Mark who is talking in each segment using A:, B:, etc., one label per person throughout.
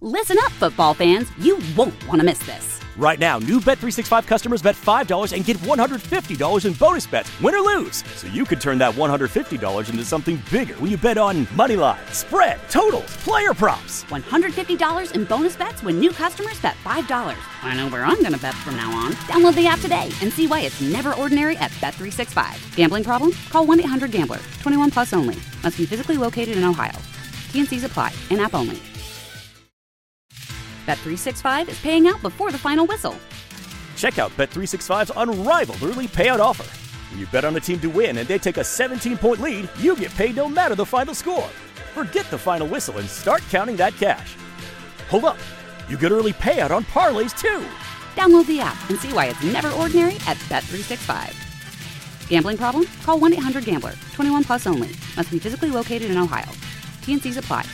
A: Listen up, football fans. You won't want to miss this.
B: Right now, new Bet365 customers bet $5 and get $150 in bonus bets, win or lose. So you could turn that $150 into something bigger when you bet on moneyline, spread, totals, player props.
A: $150 in bonus bets when new customers bet $5. I know where I'm going to bet from now on. Download the app today and see why it's never ordinary at Bet365. Gambling problem? Call 1-800-GAMBLER. 21 plus only. Must be physically located in Ohio. T&Cs apply. In-app only. Bet365 is paying out before the final whistle.
B: Check out Bet365's unrivaled early payout offer. When you bet on a team to win and they take a 17-point lead, you get paid no matter the final score. Forget the final whistle and start counting that cash. Hold up. You get early payout on parlays, too.
A: Download the app and see why it's never ordinary at Bet365. Gambling problem? Call 1-800-GAMBLER. 21 plus only. Must be physically located in Ohio. T&Cs apply.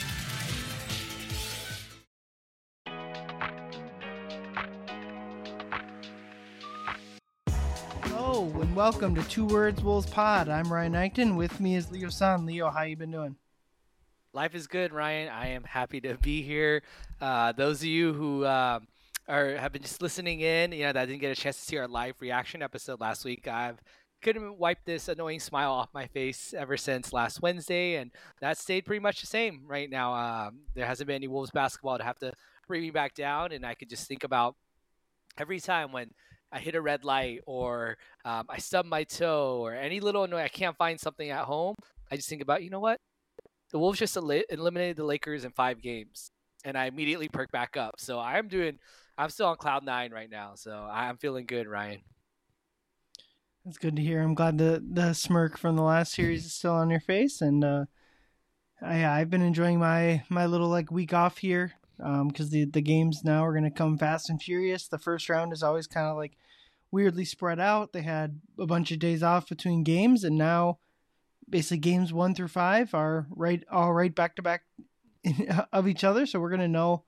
C: Hello and welcome to Two Words Wolves Pod. I'm Ryan Eichten. With me is Leo San. Leo, how you been doing?
D: Life is good, Ryan. I am happy to be here. Those of you who have been just listening in, that didn't get a chance to see our live reaction episode last week, I've couldn't wipe this annoying smile off my face ever since last Wednesday, and that stayed pretty much the same right now. There hasn't been any Wolves basketball to have to bring me back down, and I could just think about every time when I hit a red light or I stub my toe or any little annoying, I can't find something at home. I just think about, you know what? The Wolves just eliminated the Lakers in 5 games, and I immediately perk back up. So I'm still on cloud 9 right now. So I'm feeling good, Ryan.
C: That's good to hear. I'm glad the smirk from the last series is still on your face, and I've been enjoying my little week off here because the games now are going to come fast and furious. The first round is always kind of weirdly spread out. They had a bunch of days off between games, and now basically games 1 through 5 are all right back to back of each other. So we're gonna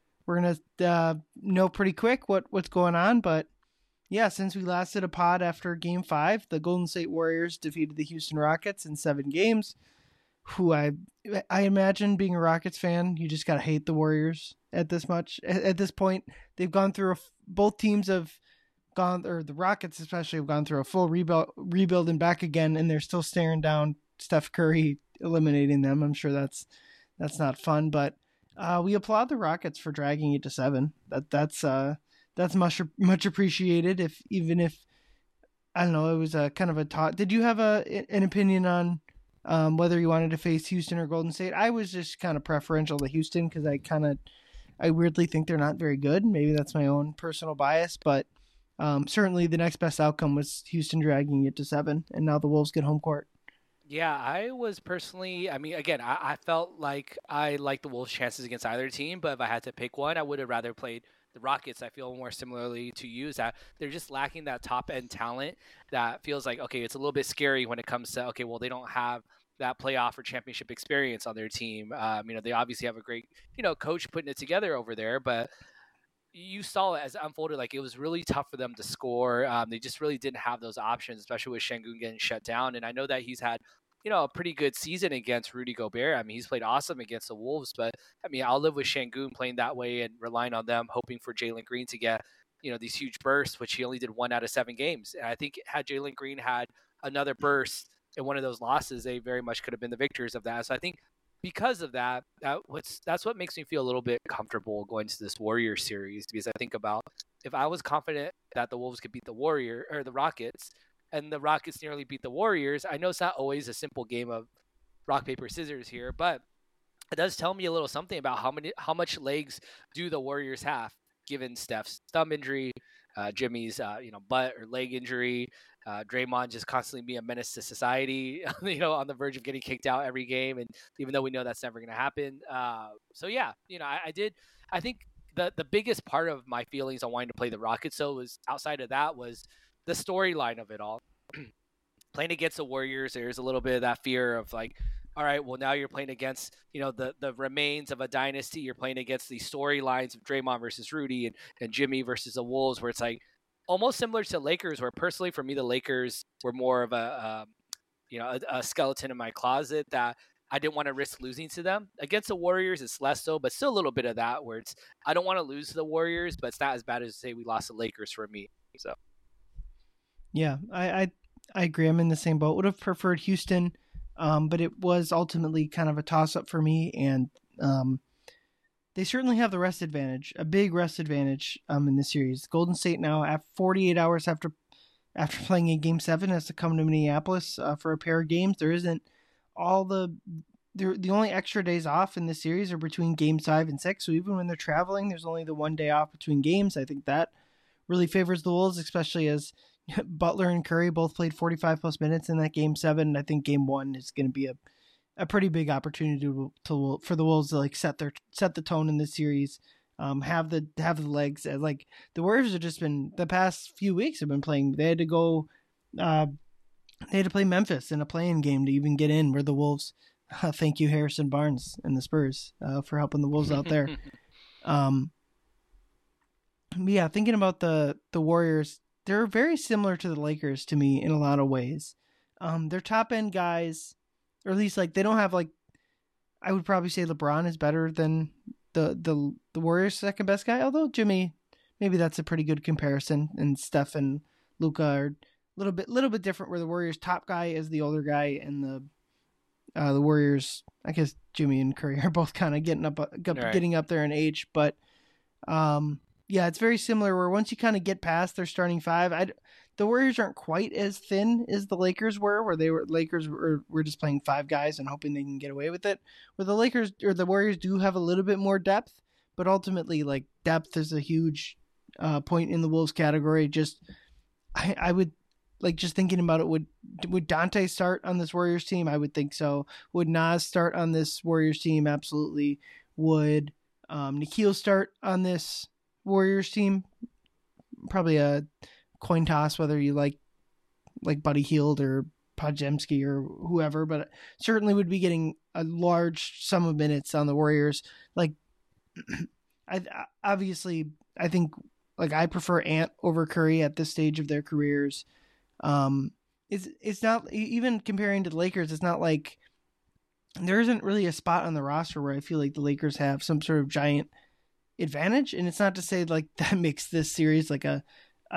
C: know pretty quick what's going on. But yeah, since we last did a pod after Game 5, the Golden State Warriors defeated the Houston Rockets in 7 games. Who I imagine, being a Rockets fan, you just gotta hate the Warriors at this point. They've gone through both teams have gone, or the Rockets especially, have gone through a full rebuild and back again, and they're still staring down Steph Curry eliminating them. I'm sure that's not fun, but we applaud the Rockets for dragging it to 7. That's much appreciated. Even if I don't know, it was a kind of a talk. Did you have an opinion on whether you wanted to face Houston or Golden State? I was just kind of preferential to Houston because I weirdly think they're not very good. Maybe that's my own personal bias, but certainly the next best outcome was Houston dragging it to 7, and now the Wolves get home court.
D: Yeah, I was personally, again, I felt like I liked the Wolves' chances against either team, but if I had to pick one, I would have rather played the Rockets. I feel more similarly to you, is that they're just lacking that top-end talent that feels like, okay, it's a little bit scary when it comes to, okay, well, they don't have that playoff or championship experience on their team. They obviously have a great, coach putting it together over there, but you saw it as it unfolded. It was really tough for them to score. They just really didn't have those options, especially with Şengün getting shut down. And I know that he's had, a pretty good season against Rudy Gobert. He's played awesome against the Wolves, but I'll live with Şengün playing that way and relying on them, hoping for Jalen Green to get, these huge bursts, which he only did 1 out of 7 games. And I think had Jalen Green had another burst in one of those losses, they very much could have been the victors of that. So I think because of that, that's what makes me feel a little bit comfortable going to this Warriors series, because I think about, if I was confident that the Wolves could beat the Rockets, and the Rockets nearly beat the Warriors, I know it's not always a simple game of rock, paper, scissors here, but it does tell me a little something about how much legs do the Warriors have, given Steph's thumb injury, Jimmy's butt or leg injury, Draymond just constantly be a menace to society, on the verge of getting kicked out every game, and even though we know that's never going to happen. So yeah, I think the biggest part of my feelings on wanting to play the Rockets, was outside of that, was the storyline of it all. Playing against the Warriors, there's a little bit of that fear of all right, well, now you're playing against, the remains of a dynasty. You're playing against the storylines of Draymond versus Rudy and Jimmy versus the Wolves, where it's almost similar to Lakers, where personally for me, the Lakers were more of a skeleton in my closet that I didn't want to risk losing to them. Against the Warriors, it's less so, but still a little bit of that where it's I don't want to lose to the Warriors, but it's not as bad as say we lost to Lakers for me. So
C: yeah, I agree. I'm in the same boat. Would have preferred Houston, but it was ultimately kind of a toss up for me, and they certainly have the rest advantage, a big rest advantage in the series. Golden State now, at 48 hours after playing in Game 7, has to come to Minneapolis for a pair of games. There isn't all the only extra days off in the series are between Games 5 and 6. So even when they're traveling, there's only the 1 day off between games. I think that really favors the Wolves, especially as Butler and Curry both played 45 plus minutes in that Game 7. I think Game 1 is going to be a pretty big opportunity for the Wolves to like set the tone in this series. Have the legs. Like the Warriors have just been the past few weeks have been playing. They had to go. They had to play Memphis in a play-in game to even get in. Where the Wolves, thank you Harrison Barnes and the Spurs for helping the Wolves out there. Yeah, thinking about the Warriors, they're very similar to the Lakers to me in a lot of ways. Their top end guys, or at least like they don't have like. I would probably say LeBron is better than the Warriors' second best guy. Although Jimmy, maybe that's a pretty good comparison. And Steph and Luka are little bit different, where the Warriors top guy is the older guy, and the Warriors, I guess Jimmy and Curry are both kind of getting up there in age, but yeah, it's very similar where once you kind of get past their starting five, the Warriors aren't quite as thin as the Lakers were, where Lakers were just playing five guys and hoping they can get away with it. Where the Lakers or the Warriors do have a little bit more depth, but ultimately like depth is a huge point in the Wolves category. Just I would like just thinking about it. Would Dante start on this Warriors team? I would think so. Would Nas start on this Warriors team? Absolutely. Would Nikhil start on this Warriors team? Probably a coin toss whether you like Buddy Hield or Podziemski or whoever, but certainly would be getting a large sum of minutes on the Warriors. Like, I think like I prefer Ant over Curry at this stage of their careers. It's not, even comparing to the Lakers, it's not like there isn't really a spot on the roster where I feel like the Lakers have some sort of giant advantage, and it's not to say like that makes this series like a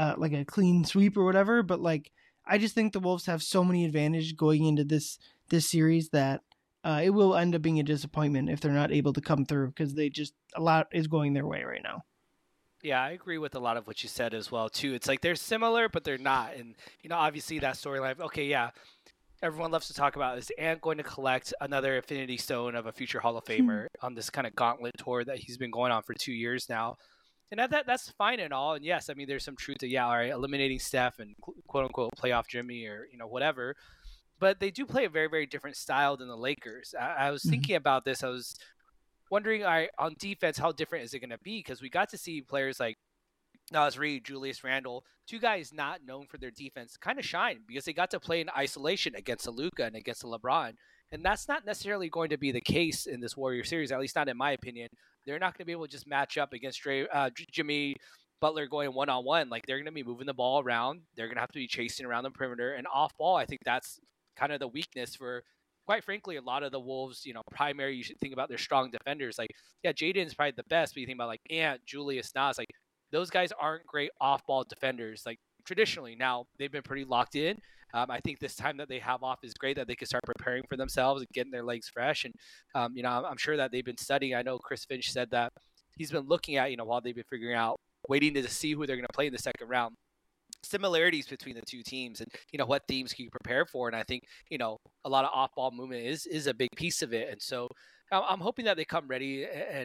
C: clean sweep or whatever, but like I just think the Wolves have so many advantages going into this series that it will end up being a disappointment if they're not able to come through, because a lot is going their way right now.
D: Yeah, I agree with a lot of what you said as well too. It's like they're similar, but they're not. And obviously that storyline. Okay, yeah, everyone loves to talk about is Ant going to collect another Infinity Stone of a future Hall of Famer on this kind of gauntlet tour that he's been going on for 2 years now. And that's fine and all. And yes, I mean, there's some truth to, all right, eliminating Steph and quote unquote playoff Jimmy or, whatever. But they do play a very, very different style than the Lakers. I was thinking about this. I was wondering, all right, on defense, how different is it going to be? Because we got to see players like Naz Reid, Julius Randle, two guys not known for their defense, kind of shine because they got to play in isolation against a Luka and against a LeBron. And that's not necessarily going to be the case in this Warrior series, at least not in my opinion. They're not going to be able to just match up against Jimmy Butler going one-on-one. Like, they're going to be moving the ball around. They're going to have to be chasing around the perimeter. And off ball, I think that's kind of the weakness for, quite frankly, a lot of the Wolves, primary, you should think about their strong defenders. Like, yeah, Jaden's probably the best, but you think about like Ant, Julius, Nas, like those guys aren't great off-ball defenders. Like, traditionally, now they've been pretty locked in. I think this time that they have off is great, that they can start preparing for themselves and getting their legs fresh. And, I'm sure that they've been studying. I know Chris Finch said that he's been looking at, while they've been figuring out, waiting to see who they're going to play in the second round, similarities between the two teams and, what themes can you prepare for. And I think, a lot of off-ball movement is a big piece of it. And so I'm hoping that they come ready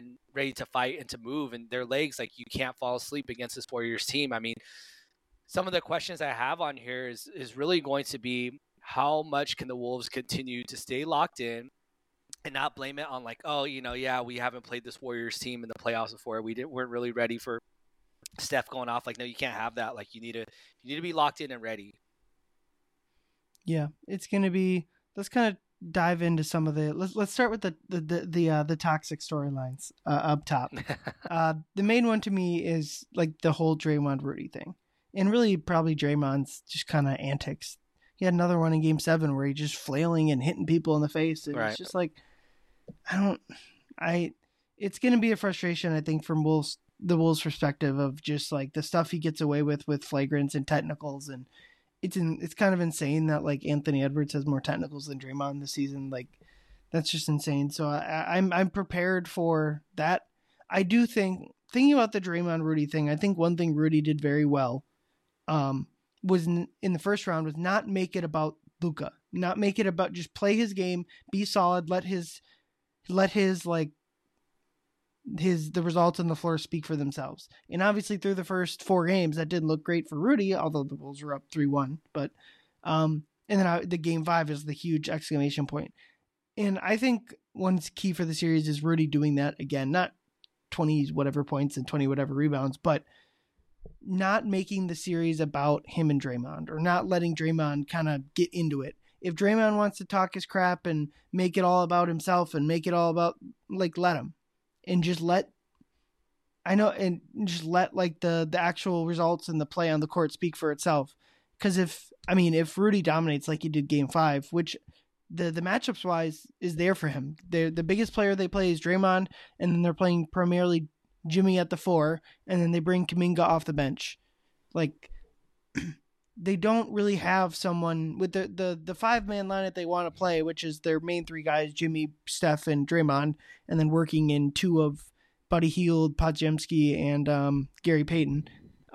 D: to fight and to move, and their legs, like, you can't fall asleep against this Warriors team. I mean, some of the questions I have on here is really going to be how much can the Wolves continue to stay locked in and not blame it on like, oh, we haven't played this Warriors team in the playoffs before. Weren't really ready for Steph going off. Like, no, you can't have that. Like, you need to be locked in and ready.
C: Yeah, it's going to be, let's kind of dive into some of let's start with the toxic storylines up top. The main one to me is like the whole Draymond Rudy thing. And really, probably Draymond's just kind of antics. he had another one in Game 7 where he just flailing and hitting people in the face. And it's just like, it's going to be a frustration, I think, from the Wolves' perspective of just like the stuff he gets away with flagrants and technicals. And it's kind of insane that like Anthony Edwards has more technicals than Draymond this season. Like, that's just insane. So I'm prepared for that. I do thinking about the Draymond Rudy thing, I think one thing Rudy did very well was in the first round was not make it about Luka, not make it about, just play his game, be solid, let his the results on the floor speak for themselves. And obviously through the first 4 games, that didn't look great for Rudy, although the Bulls were up 3-1. But and then the Game 5 is the huge exclamation point. And I think one key for the series is Rudy doing that again, not 20 whatever points and 20 whatever rebounds, but not making the series about him and Draymond, or not letting Draymond kind of get into it. If Draymond wants to talk his crap and make it all about himself and make it all about, like, let him. And just let like the actual results and the play on the court speak for itself. Because if Rudy dominates like he did Game 5, which the matchups wise is there for him. The biggest player they play is Draymond, and then they're playing primarily Jimmy at the 4, and then they bring Kuminga off the bench. Like, they don't really have someone with the 5-man line that they want to play, which is their main 3 guys, Jimmy, Steph, and Draymond, and then working in 2 of Buddy Hield, Podziemski, and Gary Payton.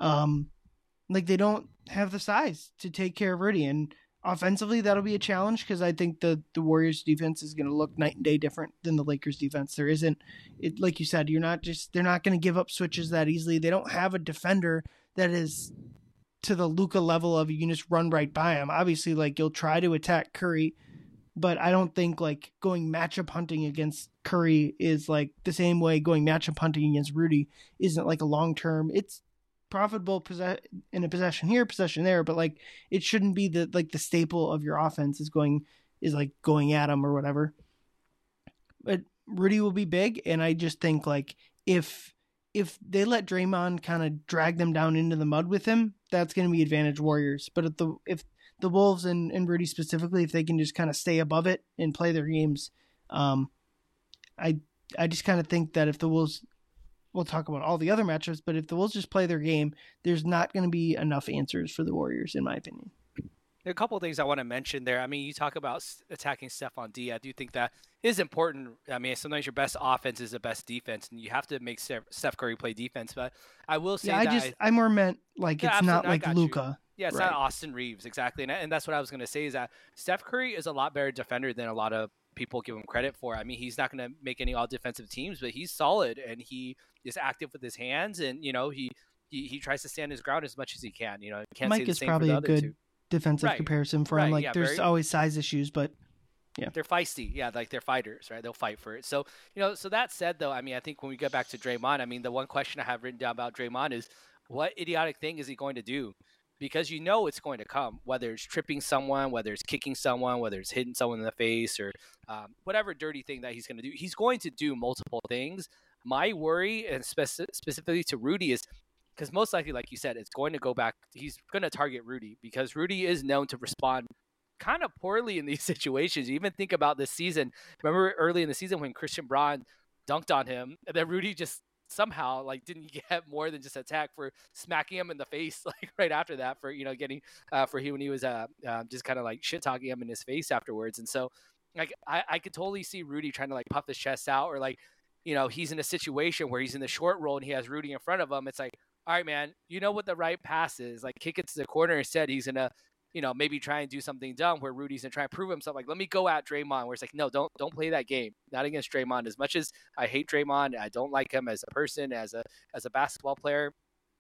C: Like, they don't have the size to take care of Rudy, and offensively that'll be a challenge because I think the Warriors defense is going to look night and day different than the Lakers defense. There isn't it, like you said, they're not going to give up switches that easily. They don't have a defender that is to the Luka level of you can just run right by him. Obviously, like, you'll try to attack Curry, but I don't think like going matchup hunting against Curry is like the same way going matchup hunting against Rudy isn't like a long-term. It's profitable in a possession here, possession there, but like it shouldn't be the staple of your offense is going at him or whatever. But Rudy will be big, and I just think like if they let Draymond kind of drag them down into the mud with him, that's going to be advantage Warriors. But if the Wolves and Rudy specifically, if they can just kind of stay above it and play their games, I just kind of think that if the Wolves, we'll talk about all the other matchups, but if the Wolves just play their game, there's not going to be enough answers for the Warriors, in my opinion.
D: There are a couple of things I want to mention there. I mean, you talk about attacking Steph on D. I do think that is important. I mean, sometimes your best offense is the best defense, and you have to make Steph Curry play defense. But I will say
C: I more meant like it's not like Luka.
D: Yeah, it's not Austin Reeves, exactly. And that's what I was going to say is that Steph Curry is a lot better defender than a lot of people give him credit for. I mean, he's not going to make any all-defensive teams, but he's solid, and he is active with his hands, and, you know, he tries to stand his ground as much as he can. You know, can't
C: Mike
D: say the
C: is
D: same
C: probably
D: for the
C: a
D: other
C: good
D: two.
C: Defensive comparison for him. Like,
D: yeah,
C: there's always size issues, but yeah.
D: They're feisty. Yeah, like they're fighters, right? They'll fight for it. So, you know, so that said, though, I mean, I think when we get back to Draymond, I mean, the one question I have written down about Draymond is what idiotic thing is he going to do? Because you know it's going to come, whether it's tripping someone, whether it's kicking someone, whether it's hitting someone in the face, or whatever dirty thing that he's going to do. He's going to do multiple things. My worry, and specifically to Rudy, is because most likely, like you said, it's going to go back. He's going to target Rudy because Rudy is known to respond kind of poorly in these situations. You even think about this season. Remember early in the season when Christian Braun dunked on him, and then Rudy just somehow like didn't get more than just attack for smacking him in the face like right after that for, you know, getting for he when he was just kind of like shit talking him in his face afterwards. And so like I could totally see Rudy trying to like puff his chest out, or like, you know, he's in a situation where he's in the short roll and he has Rudy in front of him. It's like, all right, man, you know what the right pass is, like kick it to the corner. Instead he's gonna, you know, maybe try and do something dumb where Rudy's gonna try and prove himself. Like, let me go at Draymond, where it's like, no, don't play that game. Not against Draymond. As much as I hate Draymond, I don't like him as a person, as a basketball player.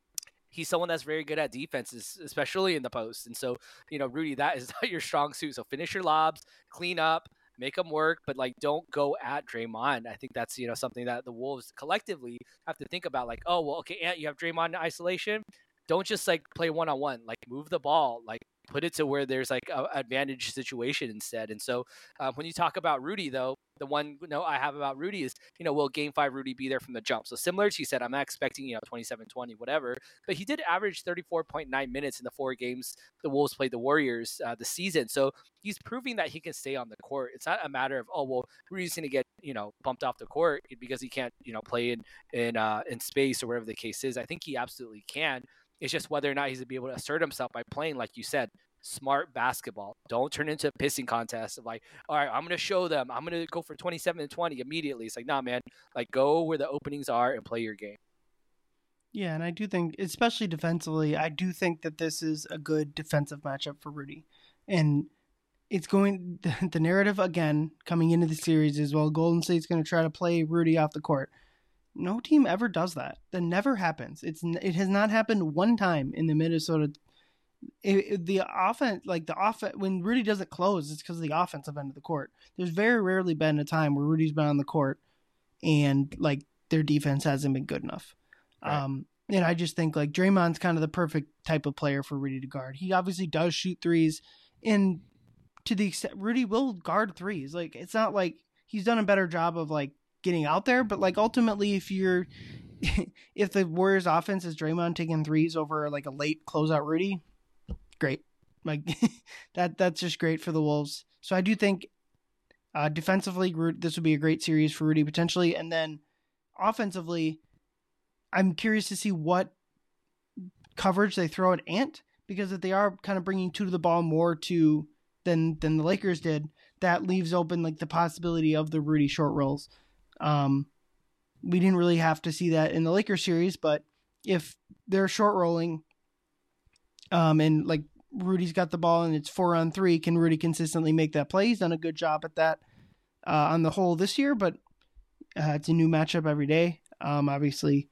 D: He's someone that's very good at defenses, especially in the post. And so, you know, Rudy, that is not your strong suit. So finish your lobs, clean up, make them work, but like don't go at Draymond. I think that's, you know, something that the Wolves collectively have to think about. Like, oh, well, okay, Ant, you have Draymond in isolation. Don't just like play one-on-one. Like move the ball. Like put it to where there's like a advantage situation instead. And so when you talk about Rudy, though, the one note I have about Rudy is, will Game 5 Rudy be there from the jump? So similar to you said, I'm not expecting, 27, 20, whatever, but he did average 34.9 minutes in the 4 games the Wolves played the Warriors this season. So he's proving that he can stay on the court. It's not a matter of, Rudy's going to get, bumped off the court because he can't, play in space or whatever the case is. I think he absolutely can. It's just whether or not he's going to be able to assert himself by playing, like you said, smart basketball. Don't turn into a pissing contest of like, all right, I'm going to show them. I'm going to go for 27 and 20 immediately. It's like, nah, man, like go where the openings are and play your game.
C: Yeah, and I do think, especially defensively, I do think that this is a good defensive matchup for Rudy. And it's going, the narrative again coming into the series is, well, Golden State's going to try to play Rudy off the court. No team ever does that. That never happens. It has not happened one time in the Minnesota. The offense, when Rudy doesn't close, it's because of the offensive end of the court. There's very rarely been a time where Rudy's been on the court and like their defense hasn't been good enough. Right. And I just think like Draymond's kind of the perfect type of player for Rudy to guard. He obviously does shoot threes, and to the extent Rudy will guard threes. Like it's not like he's done a better job of like getting out there, but like ultimately if the Warriors offense is Draymond taking threes over like a late closeout Rudy, great. Like that's just great for the Wolves. So I do think defensively this would be a great series for Rudy potentially, and then offensively I'm curious to see what coverage they throw at Ant, because if they are kind of bringing two to the ball more than the Lakers did, that leaves open like the possibility of the Rudy short rolls. We didn't really have to see that in the Lakers series, but if they're short rolling, and like Rudy's got the ball and it's 4-on-3, can Rudy consistently make that play? He's done a good job at that on the whole this year, but it's a new matchup every day. Obviously,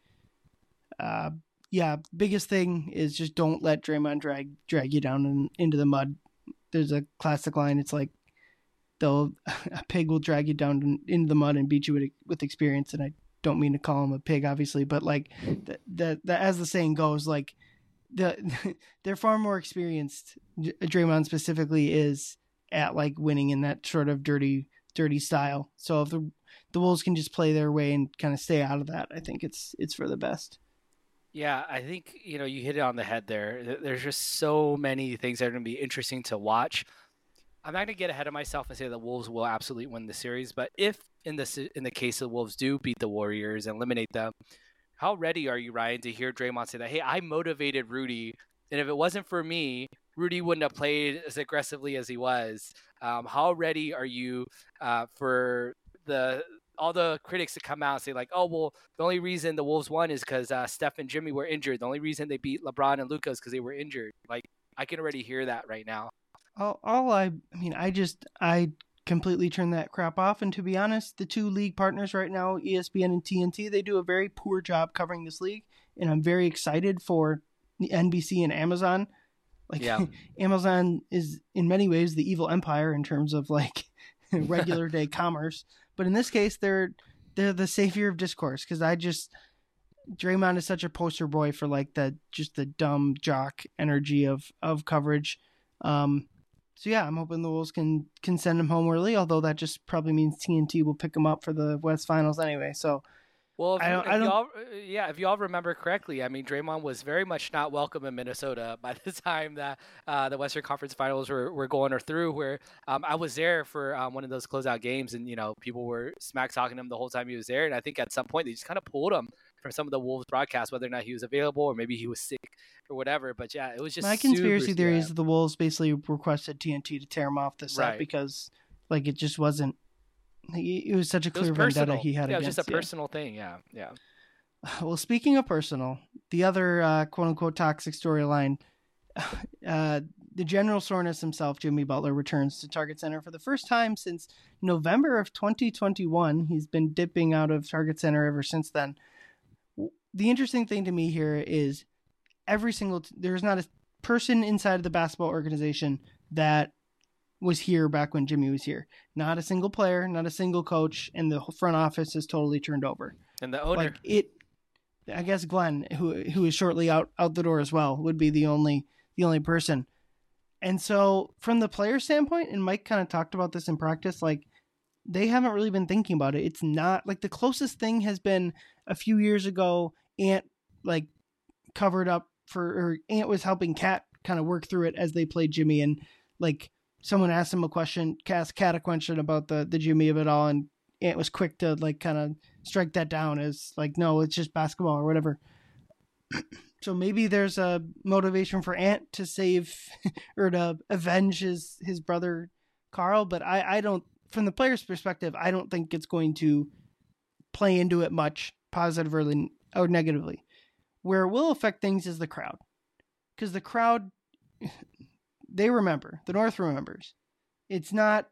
C: biggest thing is just don't let Draymond drag you down into the mud. There's a classic line. It's like, a pig will drag you down into the mud and beat you with experience. And I don't mean to call him a pig, obviously, but like that as the saying goes, like they're far more experienced. Draymond specifically is at like winning in that sort of dirty style. So if the Wolves can just play their way and kind of stay out of that, I think it's for the best.
D: Yeah, I think, you hit it on the head there. There's just so many things that are going to be interesting to watch. I'm not going to get ahead of myself and say the Wolves will absolutely win the series, but if in the case of the Wolves do beat the Warriors and eliminate them, how ready are you, Ryan, to hear Draymond say that, hey, I motivated Rudy, and if it wasn't for me, Rudy wouldn't have played as aggressively as he was. How ready are you for all the critics to come out and say like, oh, well, the only reason the Wolves won is because Steph and Jimmy were injured. The only reason they beat LeBron and Luka is because they were injured. Like, I can already hear that right now.
C: I completely turn that crap off. And to be honest, the two league partners right now, ESPN and TNT, they do a very poor job covering this league. And I'm very excited for the NBC and Amazon. Like, yeah. Amazon is in many ways the evil empire in terms of like regular day commerce. But in this case, they're the savior of discourse, because Draymond is such a poster boy for like the dumb jock energy of coverage. So yeah, I'm hoping the Wolves can send him home early, although that just probably means TNT will pick him up for the West Finals anyway. So,
D: well, if y'all remember correctly, I mean, Draymond was very much not welcome in Minnesota by the time that the Western Conference Finals were going through. Where I was there for one of those closeout games, and people were smack talking him the whole time he was there. And I think at some point they just kind of pulled him from some of the Wolves broadcasts, whether or not he was available or maybe he was sick or whatever. But yeah, it was just
C: my conspiracy theory is that the Wolves basically requested TNT to tear him off the set because like it just wasn't. It was such a clear vendetta he had.
D: Yeah, it
C: was
D: just a personal thing. Yeah.
C: Well, speaking of personal, the other quote unquote toxic storyline, the general soreness himself, Jimmy Butler, returns to Target Center for the first time since November of 2021. He's been dipping out of Target Center ever since then. The interesting thing to me here is there's not a person inside of the basketball organization that was here back when Jimmy was here. Not a single player, not a single coach, and the front office is totally turned over.
D: And the owner,
C: I guess Glenn, who is shortly out the door as well, would be the only person. And so from the player standpoint, and Mike kind of talked about this in practice, like they haven't really been thinking about it. It's not like the closest thing has been a few years ago. Ant like covered up or Ant was helping Cat kind of work through it as they played Jimmy, and like someone asked him a question, asked Cat a question about the Jimmy of it all, and Ant was quick to like kind of strike that down as like, no, it's just basketball or whatever. So maybe there's a motivation for Ant to save or to avenge his brother Carl, but I don't, from the player's perspective, I don't think it's going to play into it much positively or negatively. Where it will affect things is the crowd, because the crowd, they remember, the North remembers. It's not.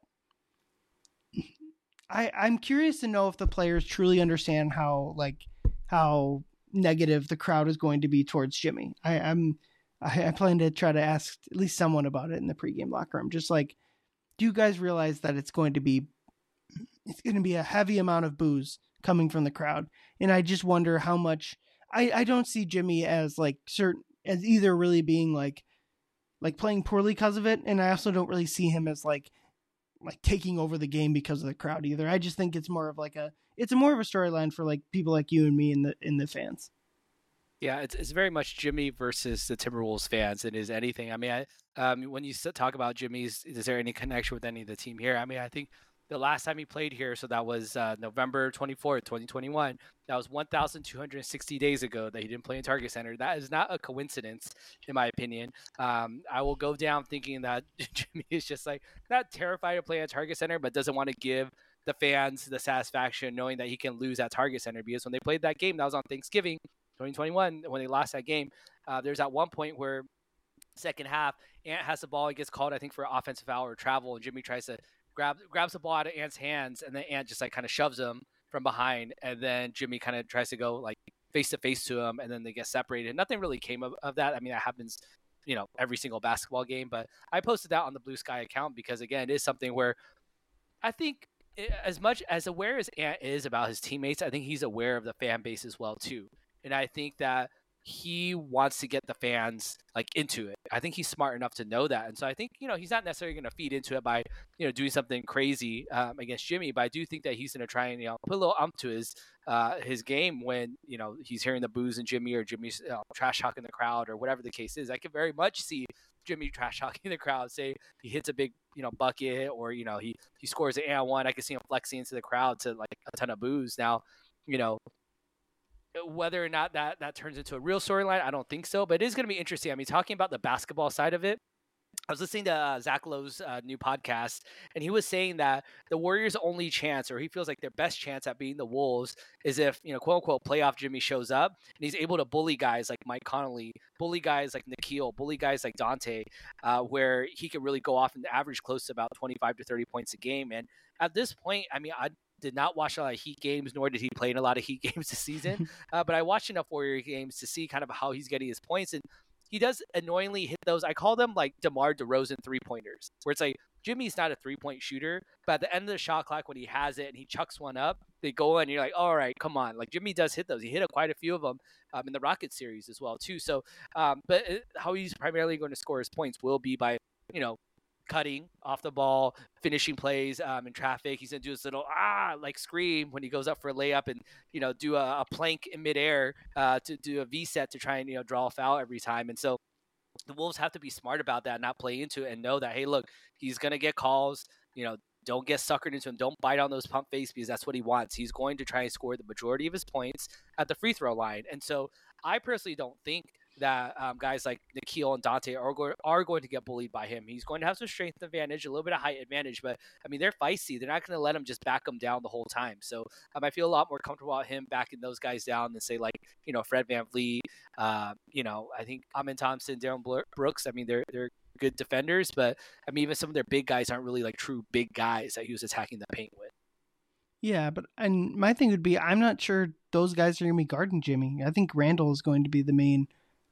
C: I'm curious to know if the players truly understand how negative the crowd is going to be towards Jimmy. I plan to try to ask at least someone about it in the pregame locker room. Just like, do you guys realize that it's going to be a heavy amount of boos coming from the crowd? And I just wonder how much. I don't see Jimmy as like as either really being like playing poorly because of it, and I also don't really see him as like taking over the game because of the crowd either. I just think it's more of a storyline for like people like you and me and the fans.
D: Yeah, it's very much Jimmy versus the Timberwolves fans. It is anything. I mean, when you talk about Jimmy's, is there any connection with any of the team here? I mean, I think the last time he played here, so that was November 24th, 2021. That was 1,260 days ago that he didn't play in Target Center. That is not a coincidence, in my opinion. I will go down thinking that Jimmy is just like not terrified of playing at Target Center, but doesn't want to give the fans the satisfaction knowing that he can lose at Target Center, because when they played that game, that was on Thanksgiving 2021, when they lost that game. There's at one point where second half, Ant has the ball and gets called, I think, for offensive foul or travel, and Jimmy tries to grabs the ball out of Ant's hands, and then Ant just like kind of shoves him from behind, and then Jimmy kind of tries to go like face to face to him, and then they get separated. Nothing really came of that. I mean, that happens, every single basketball game, but I posted that on the Blue Sky account because, again, it is something where I think as much as aware as Ant is about his teammates, I think he's aware of the fan base as well too. And I think that he wants to get the fans like into it. I think he's smart enough to know that. And so I think, he's not necessarily going to feed into it by, doing something crazy against Jimmy, but I do think that he's going to try and, put a little to his game when, he's hearing the boos and Jimmy, or Jimmy's trash talking the crowd, or whatever the case is. I could very much see Jimmy trash talking the crowd, say he hits a big, bucket, or, he scores an and one. I could see him flexing into the crowd to like a ton of boos. Now, whether or not that turns into a real storyline, I don't think so, but it is going to be interesting. I mean, talking about the basketball side of it, I was listening to Zach Lowe's new podcast, and he was saying that the Warriors' only chance, or he feels like their best chance at beating the Wolves, is if, quote unquote, playoff Jimmy shows up and he's able to bully guys like Mike Conley, bully guys like Nikhil, bully guys like Dante, where he could really go off and average close to about 25 to 30 points a game. And at this point, I mean, I did not watch a lot of Heat games, nor did he play in a lot of Heat games this season. But I watched enough Warrior games to see kind of how he's getting his points. And he does annoyingly hit those. I call them like DeMar DeRozan three-pointers, where it's like Jimmy's not a three-point shooter, but at the end of the shot clock when he has it and he chucks one up, they go in and you're like, all right, come on. Like Jimmy does hit those. He hit quite a few of them in the Rockets series as well too. So, but how he's primarily going to score his points will be by, cutting off the ball, finishing plays in traffic. He's going to do this little like scream when he goes up for a layup, and do a plank in midair to do a V set to try and draw a foul every time. And so the Wolves have to be smart about that, not play into it, and know that, hey, look, he's going to get calls. Don't get suckered into him. Don't bite on those pump fakes, because that's what he wants. He's going to try and score the majority of his points at the free throw line. And so I personally don't think that guys like Nikhil and Dante are going to get bullied by him. He's going to have some strength advantage, a little bit of height advantage, but I mean, they're feisty. They're not going to let him just back them down the whole time. So I feel a lot more comfortable about him backing those guys down than say like, Fred VanVleet, I think Amin Thompson, Darren Brooks. I mean, they're good defenders, but I mean, even some of their big guys aren't really like true big guys that he was attacking the paint with.
C: Yeah, and my thing would be, I'm not sure those guys are going to be guarding Jimmy. I think Randall is going to be the main.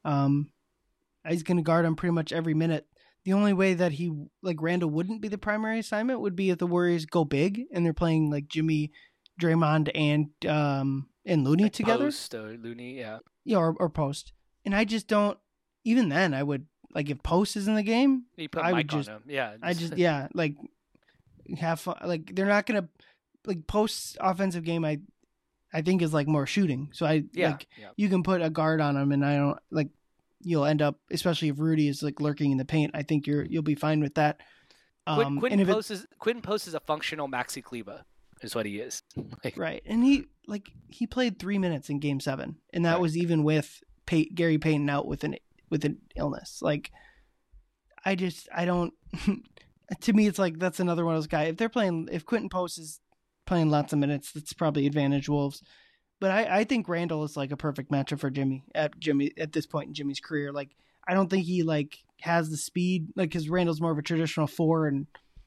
C: He's going to guard him pretty much every minute. The only way that Randall wouldn't be the primary assignment would be if the Warriors go big and they're playing like Jimmy, Draymond, and Looney like together.
D: Post or Looney, yeah.
C: Yeah, or post. And I just don't. Even then, I would like if Post is in the game,
D: You put
C: I would
D: Mike
C: just,
D: on him. Yeah.
C: I just yeah, like have fun. Like they're not gonna like Post's offensive game. I think is like more shooting. So you can put a guard on him, and I don't like you'll end up, especially if Rudy is like lurking in the paint. I think you'll be fine with that.
D: Quentin Post is a functional Maxi Kleber, is what he is.
C: Right, and he played 3 minutes in Game 7, and that was even with Gary Payton out with an illness. Like, I don't. To me, it's like that's another one of those guys. If Quentin Post is playing lots of minutes, that's probably advantage Wolves. But I think Randall is like a perfect matchup for Jimmy at this point in Jimmy's career. Like, I don't think he like has the speed, like, because Randall's more of a traditional 4, and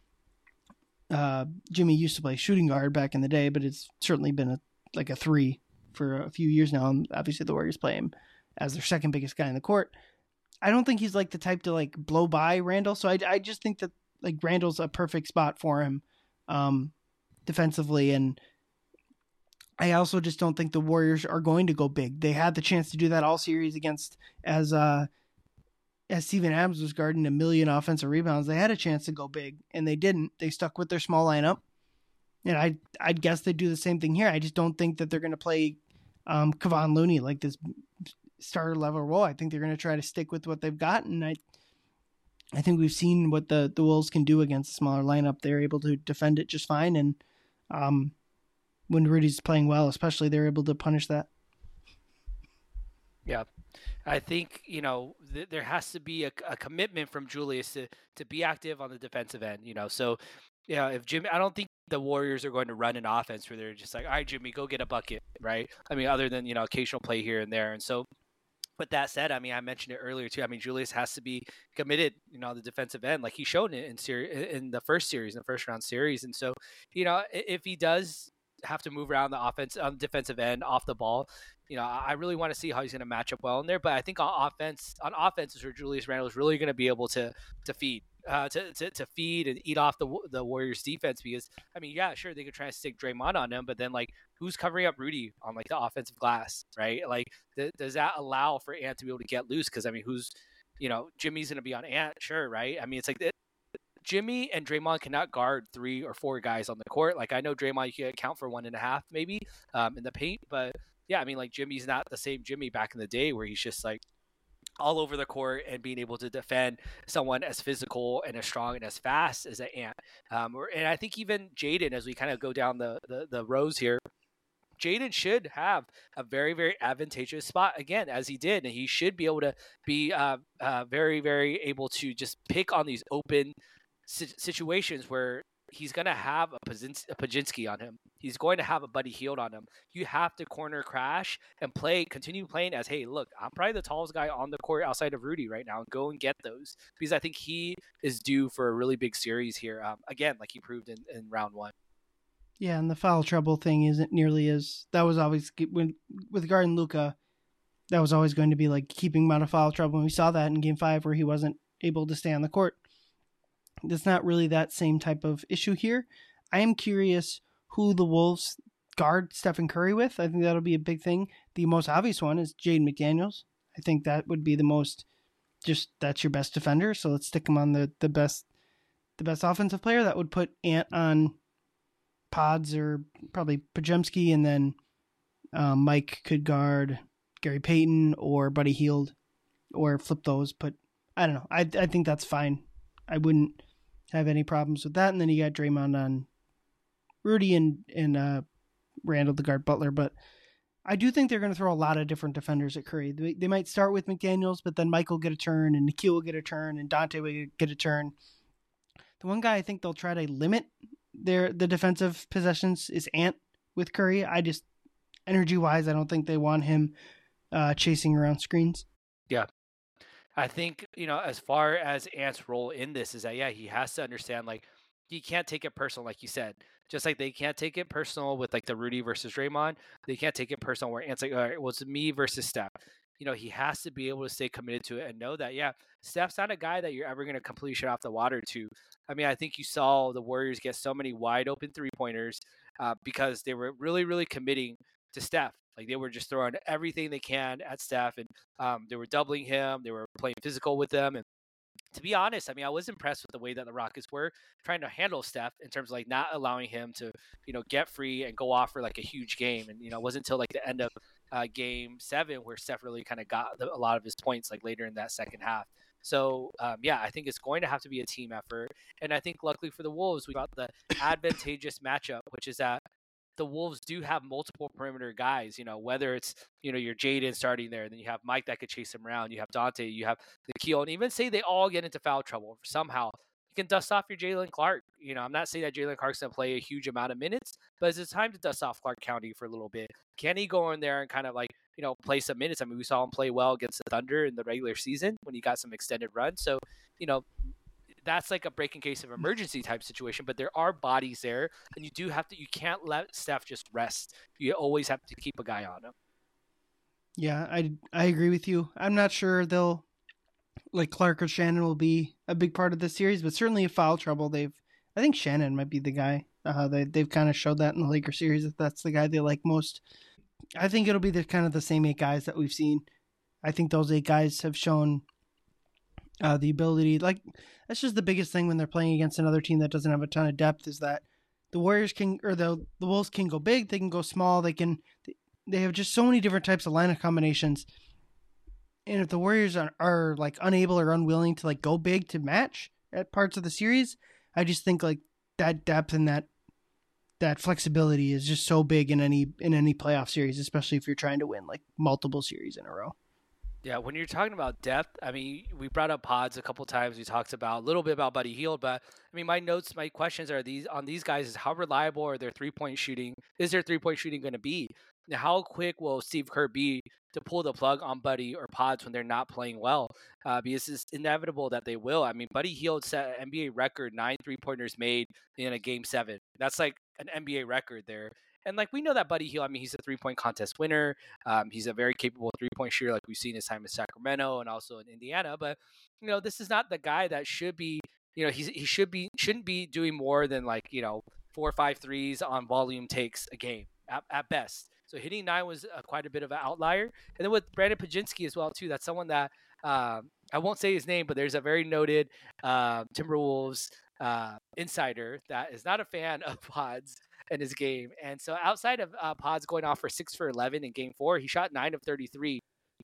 C: Jimmy used to play shooting guard back in the day, but it's certainly been a 3 for a few years now. And obviously the Warriors play him as their second biggest guy in the court. I don't think he's like the type to like blow by Randall. So I just think that like Randall's a perfect spot for him defensively. And I also just don't think the Warriors are going to go big. They had the chance to do that all series against as Steven Adams was guarding 1 million offensive rebounds. They had a chance to go big, and they didn't. They stuck with their small lineup, and I'd guess they'd do the same thing here. I just don't think that they're going to play Kevon Looney like this starter level role. I think they're going to try to stick with what they've got, and I think we've seen what the Wolves can do against a smaller lineup. They're able to defend it just fine, and when Rudy's playing well, especially, they're able to punish that.
D: Yeah. I think, there has to be a commitment from Julius to be active on the defensive end, So, if Jimmy, I don't think the Warriors are going to run an offense where they're just like, all right, Jimmy, go get a bucket, right? I mean, other than, occasional play here and there. And so, with that said, I mean, I mentioned it earlier too. I mean, Julius has to be committed, on the defensive end, like he showed it in the first round series. And so, if he does have to move around the defensive end off the ball, I really want to see how he's going to match up well in there. But I think on offense is where Julius Randle is really going to be able to feed. To feed and eat off the Warriors defense, because I mean, yeah, sure, they could try to stick Draymond on him, but then like who's covering up Rudy on like the offensive glass, right? Like does that allow for Ant to be able to get loose? Because I mean, Jimmy's going to be on Ant, sure, right? I mean, it's like Jimmy and Draymond cannot guard 3 or 4 guys on the court. Like I know Draymond, you can account for 1.5 maybe in the paint, but yeah, I mean, like Jimmy's not the same Jimmy back in the day where he's just like all over the court and being able to defend someone as physical and as strong and as fast as an Ant. And I think even Jaden, as we kind of go down the rows here, Jaden should have a very, very advantageous spot again, as he did. And he should be able to be very, very able to just pick on these open situations where he's going to have a Pajinski on him. He's going to have a Buddy Hield on him. You have to corner crash and continue playing as, hey, look, I'm probably the tallest guy on the court outside of Rudy right now. Go and get those, because I think he is due for a really big series here. Again, like he proved in round 1.
C: Yeah, and the foul trouble thing isn't nearly as, that was always, with guarding Luka, that was always going to be like keeping him out of foul trouble. And we saw that in Game 5 where he wasn't able to stay on the court. It's not really that same type of issue here. I am curious who the Wolves guard Stephen Curry with. I think that'll be a big thing. The most obvious one is Jaden McDaniels. I think that would be the most, just that's your best defender. So let's stick him on the best offensive player. That would put Ant on Pods or probably Pajemski, and then Mike could guard Gary Payton or Buddy Hield, or flip those. But I don't know. I think that's fine. I wouldn't have any problems with that. And then you got Draymond on Rudy and Randall to guard Butler. But I do think they're going to throw a lot of different defenders at Curry. They might start with McDaniels, but then Mike will get a turn, and Nikhil will get a turn, and Dante will get a turn. The one guy I think they'll try to limit the defensive possessions is Ant with Curry. I just, energy-wise, I don't think they want him chasing around screens.
D: Yeah. I think, as far as Ant's role in this is that, yeah, he has to understand, like, he can't take it personal, like you said. Just like they can't take it personal with, like, the Rudy versus Draymond. They can't take it personal where Ant's like, all right, well, it's me versus Steph. He has to be able to stay committed to it and know that, yeah, Steph's not a guy that you're ever going to completely shut off the water to. I mean, I think you saw the Warriors get so many wide open 3-pointers because they were really, really committing to Steph. Like they were just throwing everything they can at Steph, and they were doubling him. They were playing physical with them, and to be honest, I mean, I was impressed with the way that the Rockets were trying to handle Steph in terms of like not allowing him to, get free and go off for like a huge game. And, it wasn't until like the end of game 7 where Steph really kind of got a lot of his points like later in that second half. So, I think it's going to have to be a team effort. And I think luckily for the Wolves, we got the advantageous matchup, which is that the Wolves do have multiple perimeter guys, whether it's, your Jaden starting there, then you have Mike that could chase him around. You have Dante, you have Nikhil, and even say they all get into foul trouble somehow. You can dust off your Jalen Clark. I'm not saying that Jalen Clark's going to play a huge amount of minutes, but it's time to dust off Clark County for a little bit. Can he go in there and kind of like, play some minutes? I mean, we saw him play well against the Thunder in the regular season when he got some extended run. So, that's like a breaking case of emergency type situation, but there are bodies there, and you can't let Steph just rest. You always have to keep a guy on him.
C: Yeah, I agree with you. I'm not sure they'll, like Clark or Shannon will be a big part of this series, but certainly in foul trouble, I think Shannon might be the guy. They've kind of showed that in the Lakers series, that that's the guy they like most. I think it'll be the same 8 guys that we've seen. I think those 8 guys have shown the ability, like, that's just the biggest thing when they're playing against another team that doesn't have a ton of depth, is that the Warriors the Wolves can go big, they can go small, they have just so many different types of lineup combinations. And if the Warriors are like unable or unwilling to like go big to match at parts of the series, I just think like that depth and that flexibility is just so big in any playoff series, especially if you're trying to win like multiple series in a row.
D: Yeah, when you're talking about depth, I mean, we brought up Pods a couple times. We talked about a little bit about Buddy Hield, but I mean, my questions are these guys is how reliable are their 3-point shooting? Is their 3-point shooting going to be? Now, how quick will Steve Kerr be to pull the plug on Buddy or Pods when they're not playing well? Because it's inevitable that they will. I mean, Buddy Hield set an NBA record 9 3-pointers made in a game 7. That's like an NBA record there. And like we know that Buddy Hield, I mean, he's a 3-point contest winner. He's a very capable 3-point shooter, like we've seen his time in Sacramento and also in Indiana. But this is not the guy that should be. He shouldn't be doing more than like 4 or 5 threes on volume takes a game at best. So hitting 9 was quite a bit of an outlier. And then with Brandon Pajinski as well too, that's someone that I won't say his name, but there's a very noted Timberwolves insider that is not a fan of Pods in his game. And so outside of Pods going off for 6 for 11 in game 4, he shot 9 of 33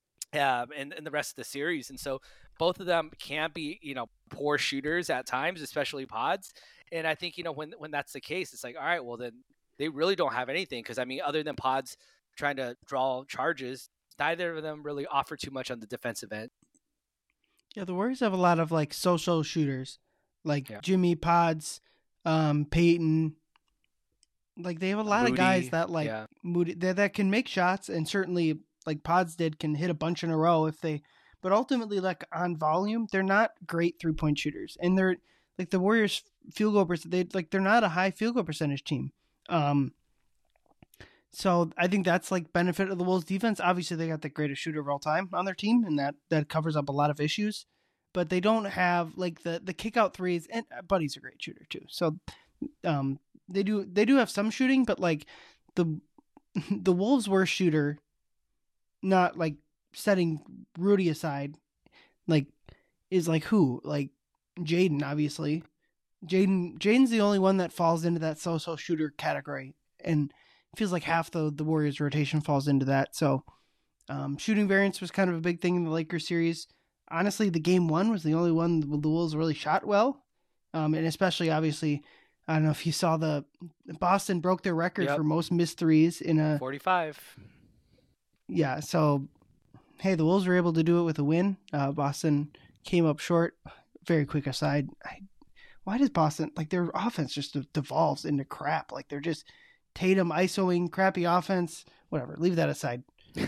D: in the rest of the series. And so both of them can be, poor shooters at times, especially Pods. And I think, when that's the case, it's like, all right, well then they really don't have anything. Cause I mean, other than Pods trying to draw charges, neither of them really offer too much on the defensive end.
C: Yeah. The Warriors have a lot of like social shooters, like Jimmy, Pods, Peyton. Like they have a lot of guys that like Moody that can make shots, and certainly like Pods can hit a bunch in a row but ultimately like on volume, they're not great 3-point shooters, and they're like the Warriors field goal they're not a high field goal percentage team. So I think that's like benefit of the Wolves defense. Obviously they got the greatest shooter of all time on their team, and that covers up a lot of issues, but they don't have like the kick out threes, and Buddy's a great shooter too. So, they do have some shooting, but like the Wolves' worst shooter, not like setting Rudy aside, like is like who? Like Jaden, obviously. Jaden's the only one that falls into that social shooter category, and it feels like half the Warriors' rotation falls into that. So shooting variance was kind of a big thing in the Lakers series. Honestly, the game 1 was the only one the Wolves really shot well, and especially obviously. I don't know if you saw Boston broke their record for most missed threes in a
D: 45.
C: Yeah. So, hey, the Wolves were able to do it with a win. Boston came up short. Very quick aside. Why does Boston, like their offense just devolves into crap? Like they're just Tatum ISOing crappy offense, whatever, leave that aside.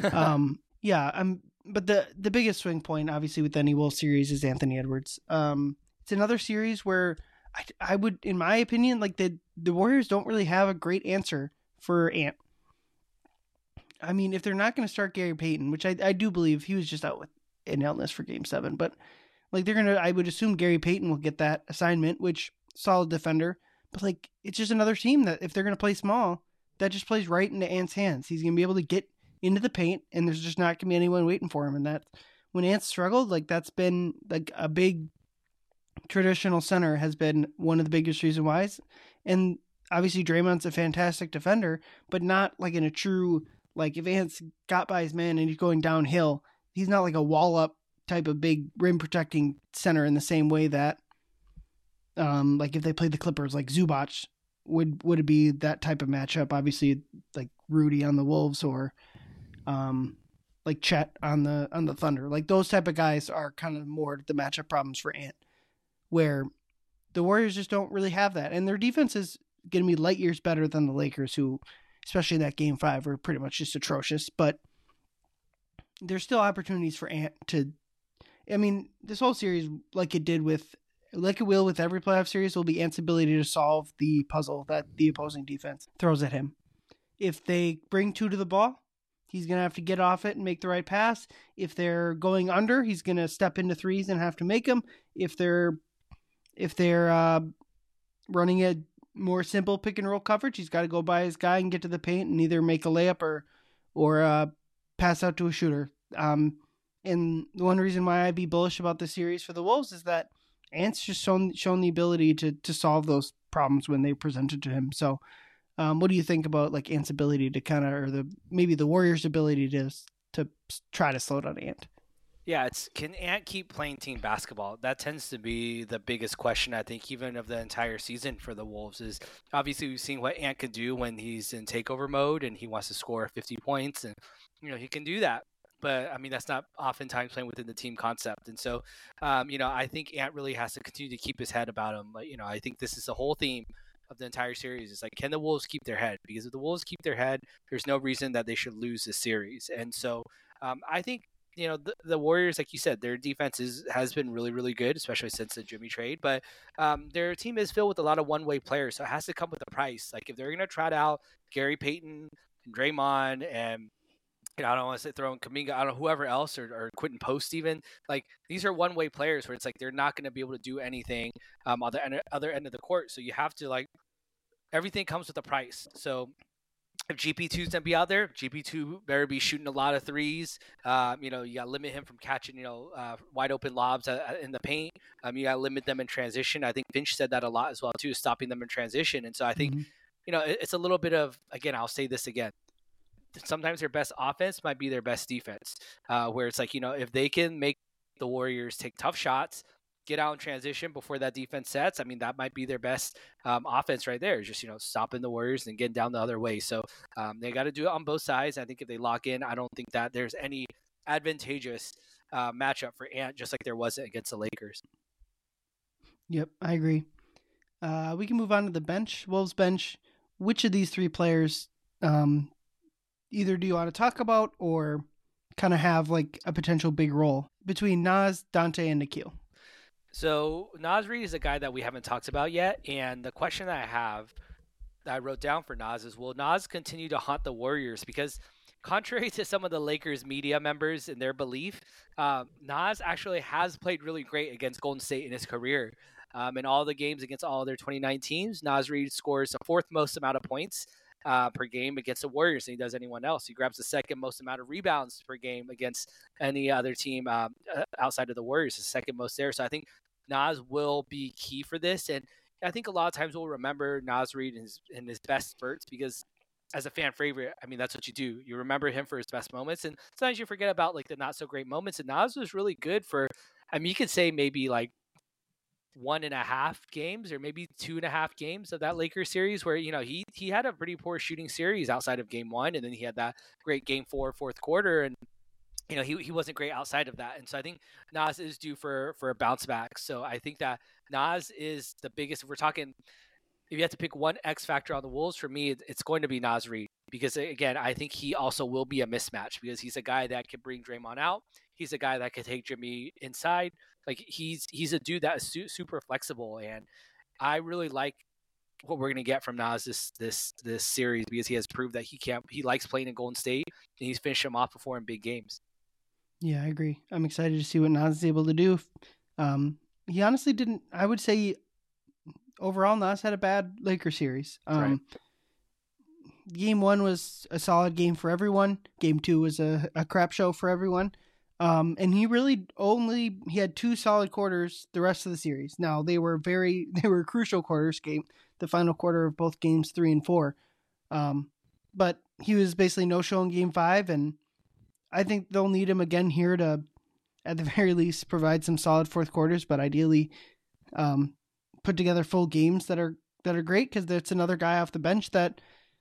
C: But the biggest swing point obviously with any Wolves series is Anthony Edwards. It's another series where I would, in my opinion, like the Warriors don't really have a great answer for Ant. I mean, if they're not going to start Gary Payton, which I do believe he was just out with an illness for game 7, but like I would assume Gary Payton will get that assignment, which solid defender, but like, it's just another team that if they're going to play small, that just plays right into Ant's hands. He's going to be able to get into the paint, and there's just not going to be anyone waiting for him. And that when Ant struggled, like that's been like a big traditional center has been one of the biggest reasons why. And obviously Draymond's a fantastic defender, but not like in a true, like if Ant's got by his man and he's going downhill, he's not like a wall up type of big rim protecting center in the same way that like if they played the Clippers, like Zubac would it be that type of matchup? Obviously like Rudy on the Wolves or like Chet on the Thunder. Like those type of guys are kind of more the matchup problems for Ant, where the Warriors just don't really have that. And their defense is going to be light years better than the Lakers, who, especially in that Game 5, were pretty much just atrocious. But there's still opportunities for Ant to, I mean, this whole series, like it will with every playoff series, will be Ant's ability to solve the puzzle that the opposing defense throws at him. If they bring two to the ball, he's going to have to get off it and make the right pass. If they're going under, he's going to step into threes and have to make them. If they're running a more simple pick and roll coverage, he's got to go by his guy and get to the paint and either make a layup or pass out to a shooter. And the one reason why I'd be bullish about the series for the Wolves is that Ant's just shown the ability to solve those problems when they presented to him. So what do you think about like Ant's ability to kind of, or maybe the Warriors' ability to try to slow down Ant?
D: Yeah, can Ant keep playing team basketball? That tends to be the biggest question, I think, even of the entire season for the Wolves. Is obviously we've seen what Ant can do when he's in takeover mode and he wants to score 50 points, and he can do that. But I mean, that's not oftentimes playing within the team concept. And so, I think Ant really has to continue to keep his head about him. But I think this is the whole theme of the entire series. It's like, can the Wolves keep their head? Because if the Wolves keep their head, there's no reason that they should lose this series. And so, I think. The Warriors, like you said, their defense has been really, really good, especially since the Jimmy trade. But their team is filled with a lot of one-way players, so it has to come with a price. Like if they're going to trot out Gary Payton and Draymond and I don't want to say throw in Kuminga, I don't know, whoever else or Quentin Post even, like these are one-way players where it's like they're not going to be able to do anything on the other end of the court. So you have to everything comes with a price. So if GP2's going to be out there, GP2 better be shooting a lot of threes. You got to limit him from catching, wide open lobs in the paint. You got to limit them in transition. I think Finch said that a lot as well, too, stopping them in transition. And so I think, it's a little bit of, again, I'll say this again. Sometimes their best offense might be their best defense, where it's like, if they can make the Warriors take tough shots, get out in transition before that defense sets, I mean, that might be their best offense right there. Just, stopping the Warriors and getting down the other way. So they got to do it on both sides. I think if they lock in, I don't think that there's any advantageous matchup for Ant, just like there was against the Lakers.
C: Yep, I agree. We can move on to the bench, Wolves bench. Which of these three players either do you want to talk about or kind of have like a potential big role between Naz, Dante, and Nickeil?
D: So Naz Reid is a guy that we haven't talked about yet, and the question that I wrote down for Naz is, will Naz continue to haunt the Warriors? Because contrary to some of the Lakers media members and their belief, Naz actually has played really great against Golden State in his career. In all the games against all their 29 teams, Naz Reid scores the fourth most amount of points per game against the Warriors than he does anyone else. He grabs the second most amount of rebounds per game against any other team outside of the Warriors, the second most there. So I think Naz will be key for this. And I think a lot of times we'll remember Naz Reid in his best spurts because as a fan favorite, I mean, that's what you do. You remember him for his best moments. And sometimes you forget about like the not so great moments. And Naz was really good for, I mean, you could say maybe like 1.5 games or maybe 2.5 games of that Lakers series where, he had a pretty poor shooting series outside of game 1. And then he had that great game 4, fourth quarter. And he wasn't great outside of that. And so I think Naz is due for a bounce back. So I think that Naz is the biggest, if we're talking, if you have to pick one X factor on the Wolves, for me, it's going to be Naz Reid. Because again, I think he also will be a mismatch because he's a guy that can bring Draymond out. He's a guy that can take Jimmy inside. Like he's a dude that is super flexible. And I really like what we're going to get from Naz this series because he has proved that he likes playing in Golden State and he's finished him off before in big games.
C: Yeah, I agree. I'm excited to see what Naz is able to do. He honestly didn't, I would say overall Naz had a bad Lakers series.
D: Right.
C: Game 1 was a solid game for everyone. Game 2 was a crap show for everyone. And he really he had 2 solid quarters the rest of the series. Now they were crucial quarters, the final quarter of both games 3 and 4. But he was basically no show in game 5, and I think they'll need him again here to, at the very least, provide some solid fourth quarters, but ideally put together full games that are great, because that's another guy off the bench that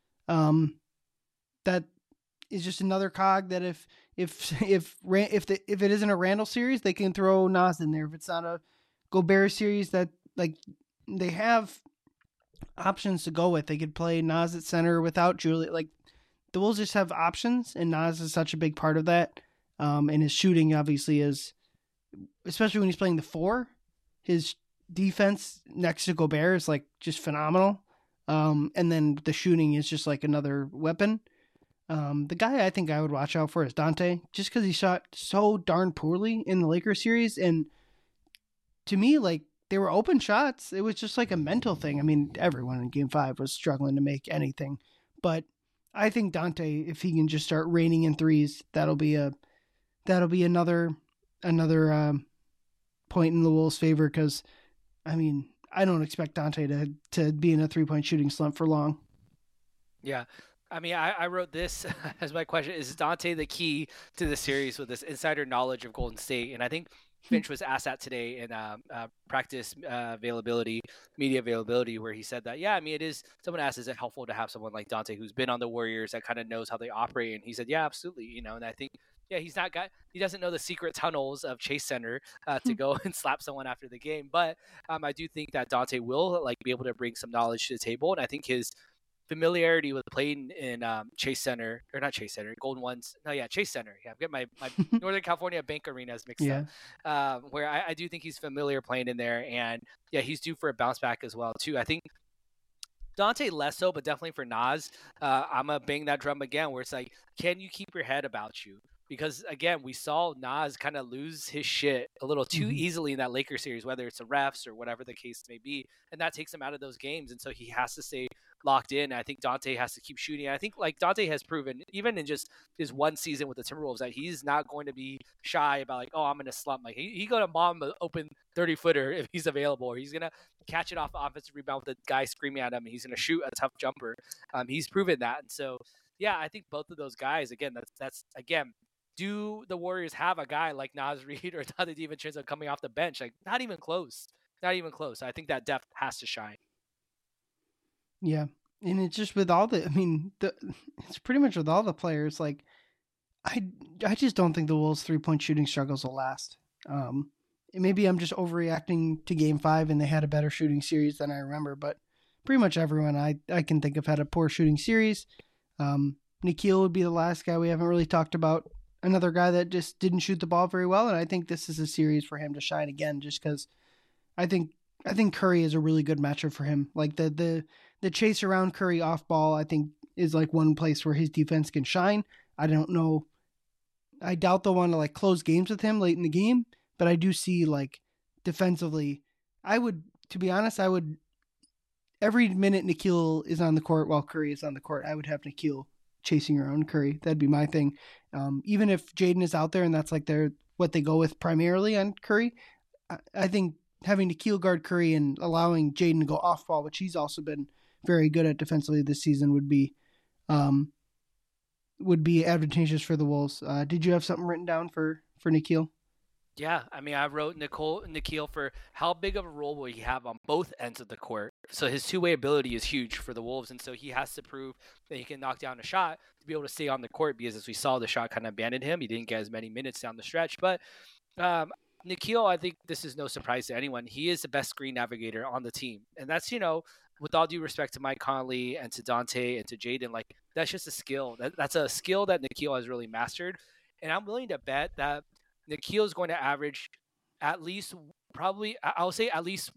C: that is just another cog that if it isn't a Randall series, they can throw Naz in there. If it's not a Gobert series, that like they have options to go with. They could play Naz at center without Julius. Like the Wolves just have options, and Naz is such a big part of that. And his shooting obviously is, especially when he's playing the 4, his defense next to Gobert is like just phenomenal. And then the shooting is just like another weapon. The guy I think I would watch out for is Dante, just because he shot so darn poorly in the Lakers series. And to me, like, they were open shots. It was just like a mental thing. I mean, everyone in game 5 was struggling to make anything. But I think Dante, if he can just start raining in threes, that'll be another point in the Wolves' favor, because, I mean, I don't expect Dante to be in a 3-point shooting slump for long.
D: Yeah. I mean, I wrote this as my question: is Dante the key to the series with this insider knowledge of Golden State? And I think Finch was asked that today in practice media availability, where he said that, yeah, I mean, someone asked, is it helpful to have someone like Dante who's been on the Warriors that kind of knows how they operate? And he said, yeah, absolutely. And I think, yeah, he doesn't know the secret tunnels of Chase Center to go and slap someone after the game. But I do think that Dante will be able to bring some knowledge to the table. And I think his familiarity with playing in Chase Center, or not Chase Center, Golden Ones. No, yeah, Chase Center. Yeah, I've got my Northern California Bank Arenas mixed up. Where I do think he's familiar playing in there, and yeah, he's due for a bounce back as well too. I think Dante less so, but definitely for Naz, I'm gonna bang that drum again, where it's like, can you keep your head about you? Because again, we saw Naz kind of lose his shit a little too easily in that Lakers series, whether it's the refs or whatever the case may be, and that takes him out of those games. And so he has to stay locked in. I think Dante has to keep shooting. I think Dante has proven, even in just his one season with the Timberwolves, that he's not going to be shy about I'm going to slump. Like he's going to bomb an open 30-footer if he's available, or he's going to catch it off the offensive rebound with the guy screaming at him, and he's going to shoot a tough jumper. He's proven that. And so, yeah, I think both of those guys, again, that's again, do the Warriors have a guy like Naz Reid or Donte DiVincenzo coming off the bench? Like, not even close. Not even close. I think that depth has to shine.
C: Yeah. And it's just with all it's pretty much with all the players. Like, I just don't think the Wolves' 3-point shooting struggles will last. Maybe I'm just overreacting to game 5 and they had a better shooting series than I remember, but pretty much everyone I can think of had a poor shooting series. Nickeil would be the last guy we haven't really talked about. Another guy that just didn't shoot the ball very well, and I think this is a series for him to shine again, just because I think Curry is a really good matchup for him. Like the chase around Curry off ball, I think is like one place where his defense can shine. I don't know. I doubt they'll want to close games with him late in the game, but I do see defensively, to be honest, every minute Nickeil is on the court while Curry is on the court, I would have Nickeil chasing around Curry. That'd be my thing. Even if Jaden is out there and that's what they go with primarily on Curry, I think having Nickeil guard Curry and allowing Jaden to go off ball, which he's also been very good at defensively this season, would be advantageous for the Wolves. Did you have something written down for Nickeil?
D: Yeah, I mean, I wrote Nickeil for how big of a role will he have on both ends of the court. So his two-way ability is huge for the Wolves, and so he has to prove that he can knock down a shot to be able to stay on the court, because as we saw, the shot kind of abandoned him. He didn't get as many minutes down the stretch. But Nickeil, I think this is no surprise to anyone. He is the best screen navigator on the team. And that's, with all due respect to Mike Conley and to Dante and to Jaden, that's just a skill. That's a skill that Nickeil has really mastered. And I'm willing to bet that Nickeil is going to average at least, I'll say at least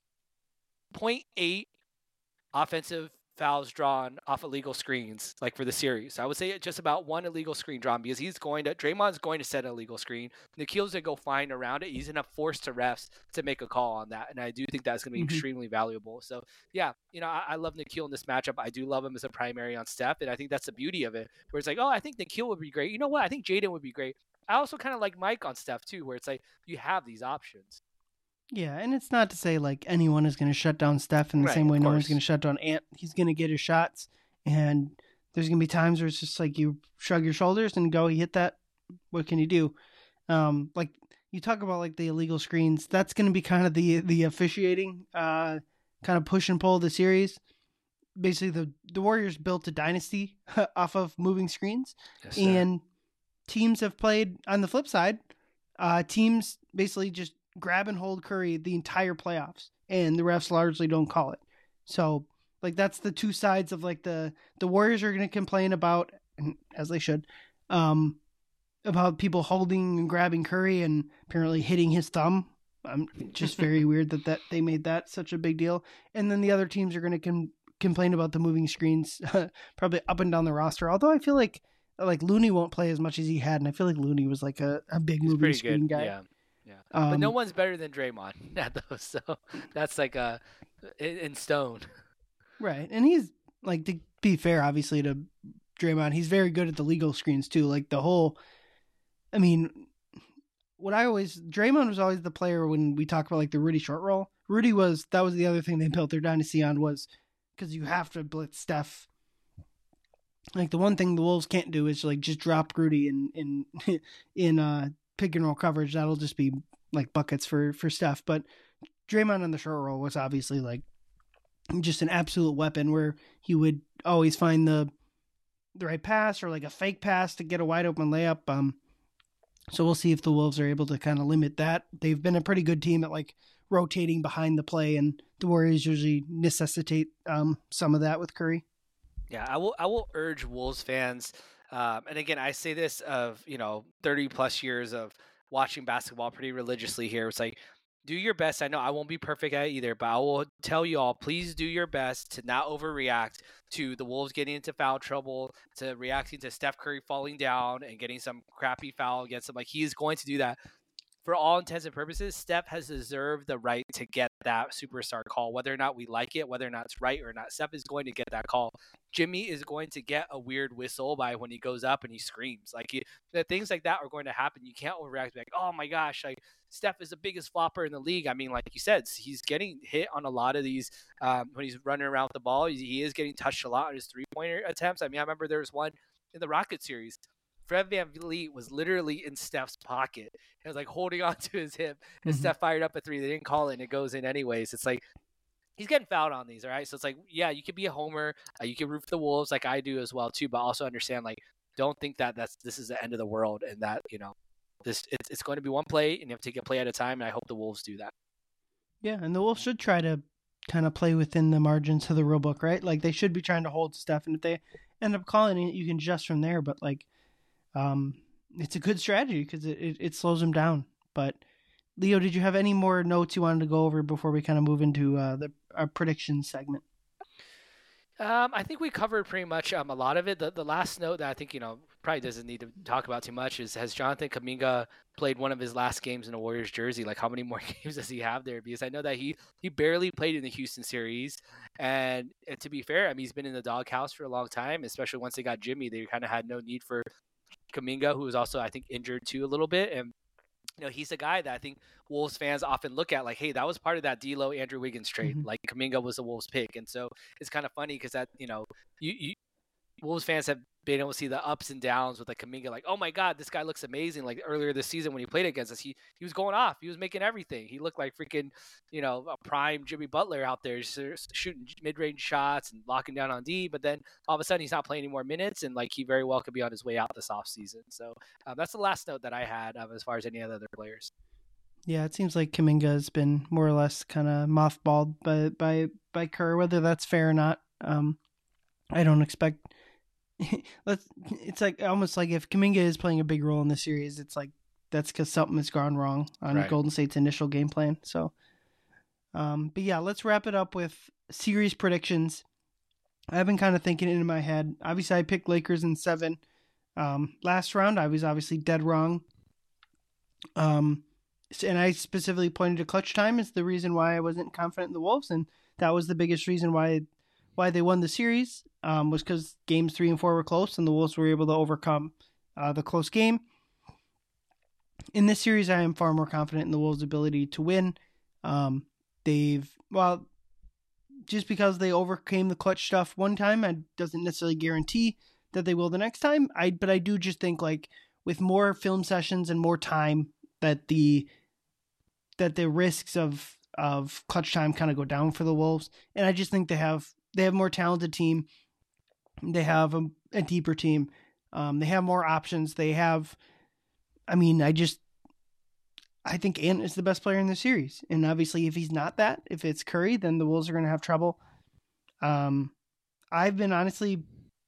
D: 0.8 offensive fouls drawn off illegal screens, for the series. I would say just about one illegal screen drawn, because Draymond's going to set an illegal screen. Nickeil's going to go flying around it. He's going to force the refs to make a call on that. And I do think that's going to be extremely valuable. So yeah, I love Nickeil in this matchup. I do love him as a primary on Steph. And I think that's the beauty of it, where it's I think Nickeil would be great. You know what? I think Jaden would be great. I also kind of like Mike on Steph too, where it's like you have these options.
C: Yeah, and it's not to say like anyone is going to shut down Steph in the
D: Right,
C: same way
D: of
C: no one's
D: course.
C: going to shut down Ant. He's going to get his shots, and there's going to be times where it's just like you shrug your shoulders and go, he hit that. What can you do? Like you talk about like the illegal screens. That's going to be kind of the officiating, kind of push and pull of the series. Basically, the Warriors built a dynasty off of moving screens,
D: Yes, sir.
C: and teams have played on the flip side. Teams basically just grab and hold Curry the entire playoffs, and the refs largely don't call it. So, like that's the two sides of like the Warriors are going to complain about, as they should, about people holding and grabbing Curry and apparently hitting his thumb. Just very weird that they made that such a big deal. And then the other teams are going to complain about the moving screens, probably up and down the roster. Although I feel like Looney won't play as much as he had, and I feel like Looney was like a big
D: He's
C: moving
D: pretty
C: screen
D: good.
C: guy.
D: Yeah. But no one's better than Draymond at those. So that's like in stone.
C: Right. And he's like, to be fair, obviously, to Draymond, he's very good at the legal screens too. Like the whole, I mean, Draymond was always the player when we talk about like the Rudy short roll. That was the other thing they built their dynasty on, was because you have to blitz Steph. Like the one thing the Wolves can't do is like just drop Rudy in pick and roll coverage. That'll just be like buckets for Steph. But Draymond on the short roll was obviously like just an absolute weapon, where he would always find the right pass or like a fake pass to get a wide open layup. So we'll see if the Wolves are able to kind of limit that. They've been a pretty good team at like rotating behind the play, and the Warriors usually necessitate some of that with Curry.
D: Yeah, I will urge Wolves fans, and again, I say this of 30 plus years of watching basketball pretty religiously here. It's like, do your best. I know I won't be perfect at it either, but I will tell you all, please do your best to not overreact to the Wolves getting into foul trouble, to reacting to Steph Curry falling down and getting some crappy foul against him. Like, he is going to do that. For all intents and purposes, Steph has deserved the right to get that superstar call, whether or not we like it, whether or not it's right or not. Steph is going to get that call. Jimmy is going to get a weird whistle by when he goes up and he screams. Like, things like that are going to happen. You can't overreact. Like, oh my gosh, like Steph is the biggest flopper in the league. I mean, like you said, he's getting hit on a lot of these when he's running around with the ball. He is getting touched a lot on his three-pointer attempts. I mean, I remember there was one in the Rocket series. Fred VanVleet was literally in Steph's pocket. He was like holding onto his hip, and Steph fired up a three. They didn't call it, and it goes in anyways. It's like, he's getting fouled on these, all right? So it's like, yeah, you could be a homer. You can root for the Wolves like I do as well too, but also understand, like, don't think that this is the end of the world, and that, it's going to be one play, and you have to take a play at a time, and I hope the Wolves do that.
C: Yeah, and the Wolves should try to kind of play within the margins of the rule book, right? Like, they should be trying to hold Steph, and if they end up calling it, you can adjust from there, but like, it's a good strategy because it slows them down. But Leo, did you have any more notes you wanted to go over before we kind of move into our prediction segment?
D: I think we covered pretty much a lot of it. The last note that I think probably doesn't need to talk about too much is, has Jonathan Kuminga played one of his last games in a Warriors jersey? Like, how many more games does he have there? Because I know that he barely played in the Houston series, and to be fair, I mean, he's been in the doghouse for a long time. Especially once they got Jimmy, they kind of had no need for Kuminga, who was also, I think, injured too a little bit. And he's a guy that I think Wolves fans often look at like, hey, that was part of that D'Lo Andrew Wiggins trade. Like, Kuminga was a Wolves pick. And so it's kind of funny because that, you Wolves fans have been able to see the ups and downs with like Kuminga, like, oh my God, this guy looks amazing. Like, earlier this season when he played against us, he was going off. He was making everything. He looked like freaking, a prime Jimmy Butler out there, shooting mid-range shots and locking down on D. But then all of a sudden he's not playing any more minutes, and like, he very well could be on his way out this offseason. So that's the last note that I had as far as any other players.
C: Yeah, it seems like Kuminga has been more or less kind of mothballed by Kerr, whether that's fair or not. I don't expect. It's like almost like if Kuminga is playing a big role in the series, it's like that's because something has gone wrong on Golden State's initial game plan. So, but yeah, let's wrap it up with series predictions. I've been kind of thinking it in my head. Obviously, I picked Lakers in 7. Last round, I was obviously dead wrong. And I specifically pointed to clutch time as the reason why I wasn't confident in the Wolves, and that was the biggest reason why they won the series, was because games 3 and 4 were close, and the Wolves were able to overcome the close game. in this series, I am far more confident in the Wolves' ability to win. Just because they overcame the clutch stuff one time, it doesn't necessarily guarantee that they will the next time. But I do just think, like, with more film sessions and more time, that the risks of clutch time kind of go down for the Wolves. And I just think they have more talented team. They have a deeper team. They have more options. They have, I think Ant is the best player in the series. And obviously if he's not that, if it's Curry, then the Wolves are going to have trouble. I've been honestly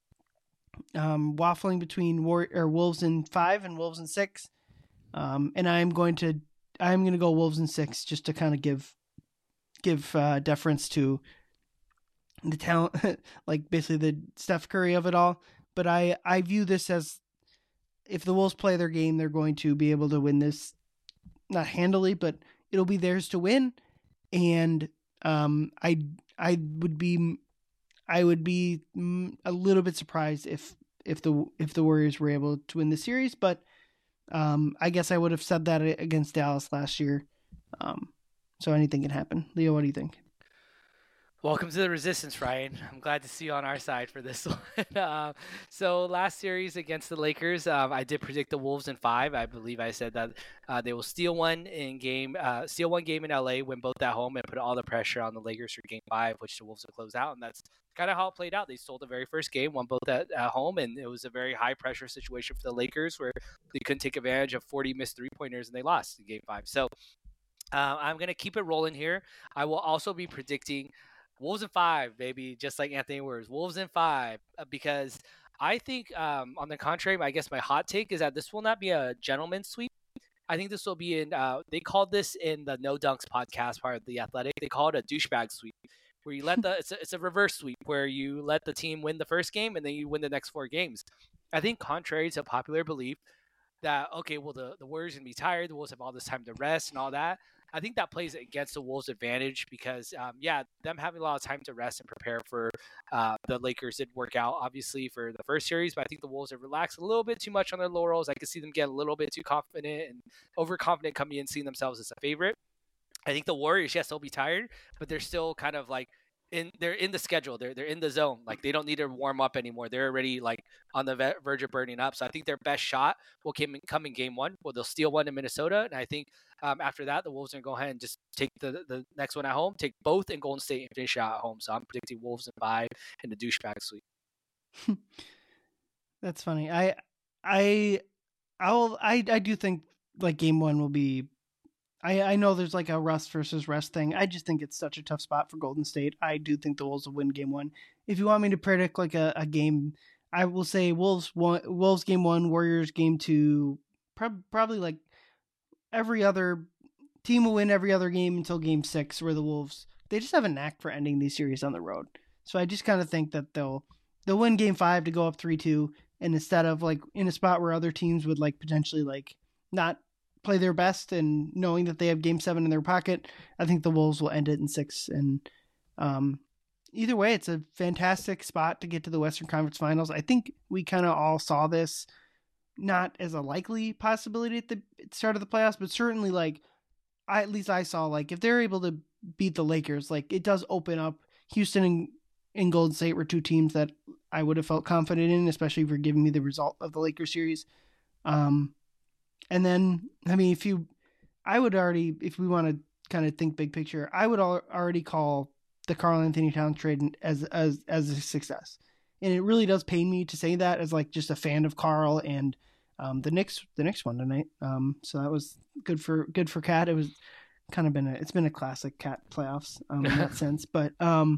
C: waffling between Wolves in 5 and Wolves in 6. And I'm going to go Wolves in 6 just to kind of give deference to the talent, like basically the Steph Curry of it all. But I view this as, if the Wolves play their game, they're going to be able to win this, not handily, but it'll be theirs to win. And I would be a little bit surprised if the Warriors were able to win the series, but I guess I would have said that against Dallas last year. So anything can happen. Leo, what do you think?
D: Welcome to the Resistance, Ryan. I'm glad to see you on our side for this one. So last series against the Lakers, I did predict the Wolves in 5. I believe I said that they will steal one game in LA, win both at home, and put all the pressure on the Lakers for game 5, which the Wolves will close out. And that's kind of how it played out. They stole the very first game, won both at home, and it was a very high pressure situation for the Lakers where they couldn't take advantage of 40 missed 3-pointers, and they lost in game 5. So I'm going to keep it rolling here. I will also be predicting Wolves in 5, baby, just like Anthony Words. Wolves in 5, because I think, on the contrary, I guess my hot take is that this will not be a gentleman's sweep. I think this will be in, they called this in the No Dunks podcast part of The Athletic, they call it a douchebag sweep, where you let it's a reverse sweep, where you let the team win the first game and then you win the next 4 games. I think, contrary to popular belief, that, okay, well, the Warriors are going to be tired, the Wolves have all this time to rest and all that. I think that plays against the Wolves' advantage because, them having a lot of time to rest and prepare for the Lakers did work out, obviously, for the first series. But I think the Wolves have relaxed a little bit too much on their laurels. I could see them get a little bit too confident and overconfident coming in, seeing themselves as a favorite. I think the Warriors, yes, they'll be tired, but they're still kind of like they're in the schedule. They're in the zone. Like, they don't need to warm up anymore. They're already like on the verge of burning up. So I think their best shot will come in game 1. Well, they'll steal one in Minnesota, and I think after that, the Wolves are going to go ahead and just take the next one at home, take both in Golden State, and finish out at home. So I'm predicting Wolves in 5 in the douchebag sweep.
C: That's funny. I do think, like, game 1 will be. I know there's like a rust versus rest thing. I just think it's such a tough spot for Golden State. I do think the Wolves will win game 1. If you want me to predict like a game, I will say Wolves game 1, Warriors game 2. Probably like every other team will win every other game until game 6, where the Wolves, they just have a knack for ending these series on the road. So I just kind of think that they'll win game 5 to go up 3-2, and instead of like in a spot where other teams would like potentially like not play their best and knowing that they have game 7 in their pocket, I think the Wolves will end it in 6. And either way, it's a fantastic spot to get to the Western Conference Finals. I think we kind of all saw this not as a likely possibility at the start of the playoffs, but certainly like at least I saw, like, if they're able to beat the Lakers, like, it does open up. Houston and Golden State were 2 teams that I would have felt confident in, especially for giving me the result of the Lakers series. And then, I mean, if we want to kind of think big picture, I would already call the Karl-Anthony Towns trade as a success. And it really does pain me to say that as like just a fan of Karl and the Knicks won tonight. So that was good for Cat. It was kind of it's been a classic Cat playoffs in that sense, but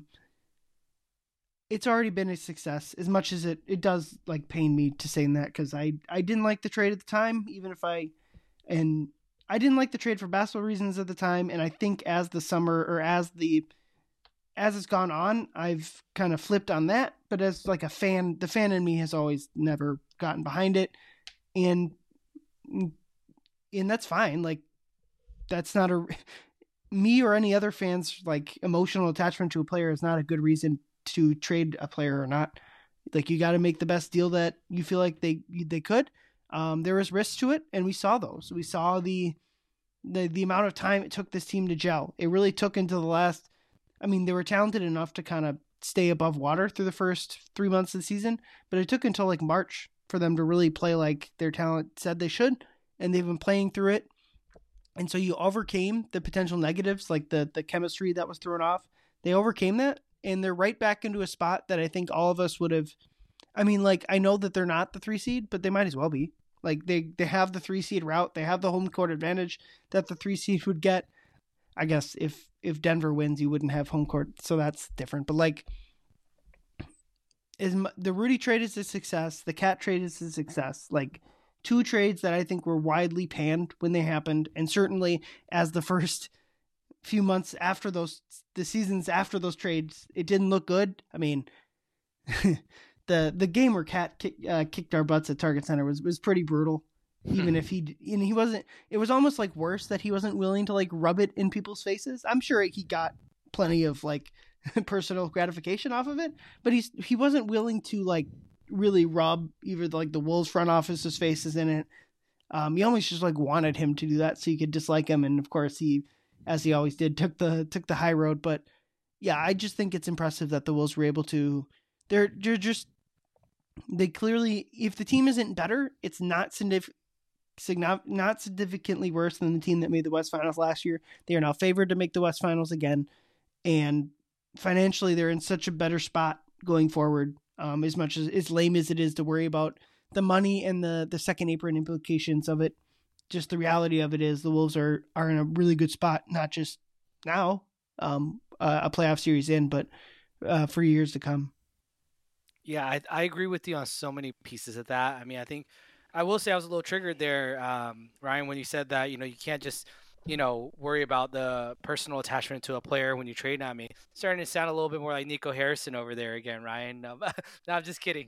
C: it's already been a success, as much as it does like pain me to say that, because I didn't like the trade at the time, I didn't like the trade for basketball reasons at the time. And I think as the summer, or as it's gone on, I've kind of flipped on that. But as like a fan, the fan in me has always never gotten behind it. And that's fine. Like, that's not me or any other fans, like, emotional attachment to a player is not a good reason to trade a player or not. Like, you got to make the best deal that you feel like they could. there was risks to it, and we saw those. We saw the amount of time it took this team to gel. It really took until the last. I mean, they were talented enough to kind of stay above water through the first 3 months of the season, but it took until like March for them to really play like their talent said they should, and they've been playing through it. And so you overcame the potential negatives, like the chemistry that was thrown off. They overcame that, and they're right back into a spot that I think all of us would have. I mean, like, I know that they're not the 3 seed, but they might as well be. Like, they have the 3 seed route. They have the home court advantage that the 3 seed would get. I guess if Denver wins, you wouldn't have home court, so that's different. But like, the Rudy trade is a success. The Cat trade is a success. Like, 2 trades that I think were widely panned when they happened, and certainly as the first few months after the seasons after those trades, it didn't look good. I mean, the game where Cat kicked our butts at Target Center was pretty brutal. Even if he wasn't, it was almost like worse that he wasn't willing to like rub it in people's faces. I'm sure he got plenty of like personal gratification off of it, but he wasn't willing to like really rub either like the Wolves front office's faces in it. He almost just like wanted him to do that so you could dislike him, and of course he, as he always did, took the high road. But yeah, I just think it's impressive that the Wolves were able to. They clearly, if the team isn't better, it's not significantly worse than the team that made the West Finals last year. They are now favored to make the West Finals again, and financially they're in such a better spot going forward. As much as lame as it is to worry about the money and the second apron implications of it, just the reality of it is the Wolves are in a really good spot, not just now, a playoff series in, but for years to come.
D: Yeah, I agree with you on so many pieces of that. I mean, I think I will say I was a little triggered there, Ryan, when you said that, you can't just, worry about the personal attachment to a player when you trade. I mean, starting to sound a little bit more like Nico Harrison over there again, Ryan. No, I'm just kidding.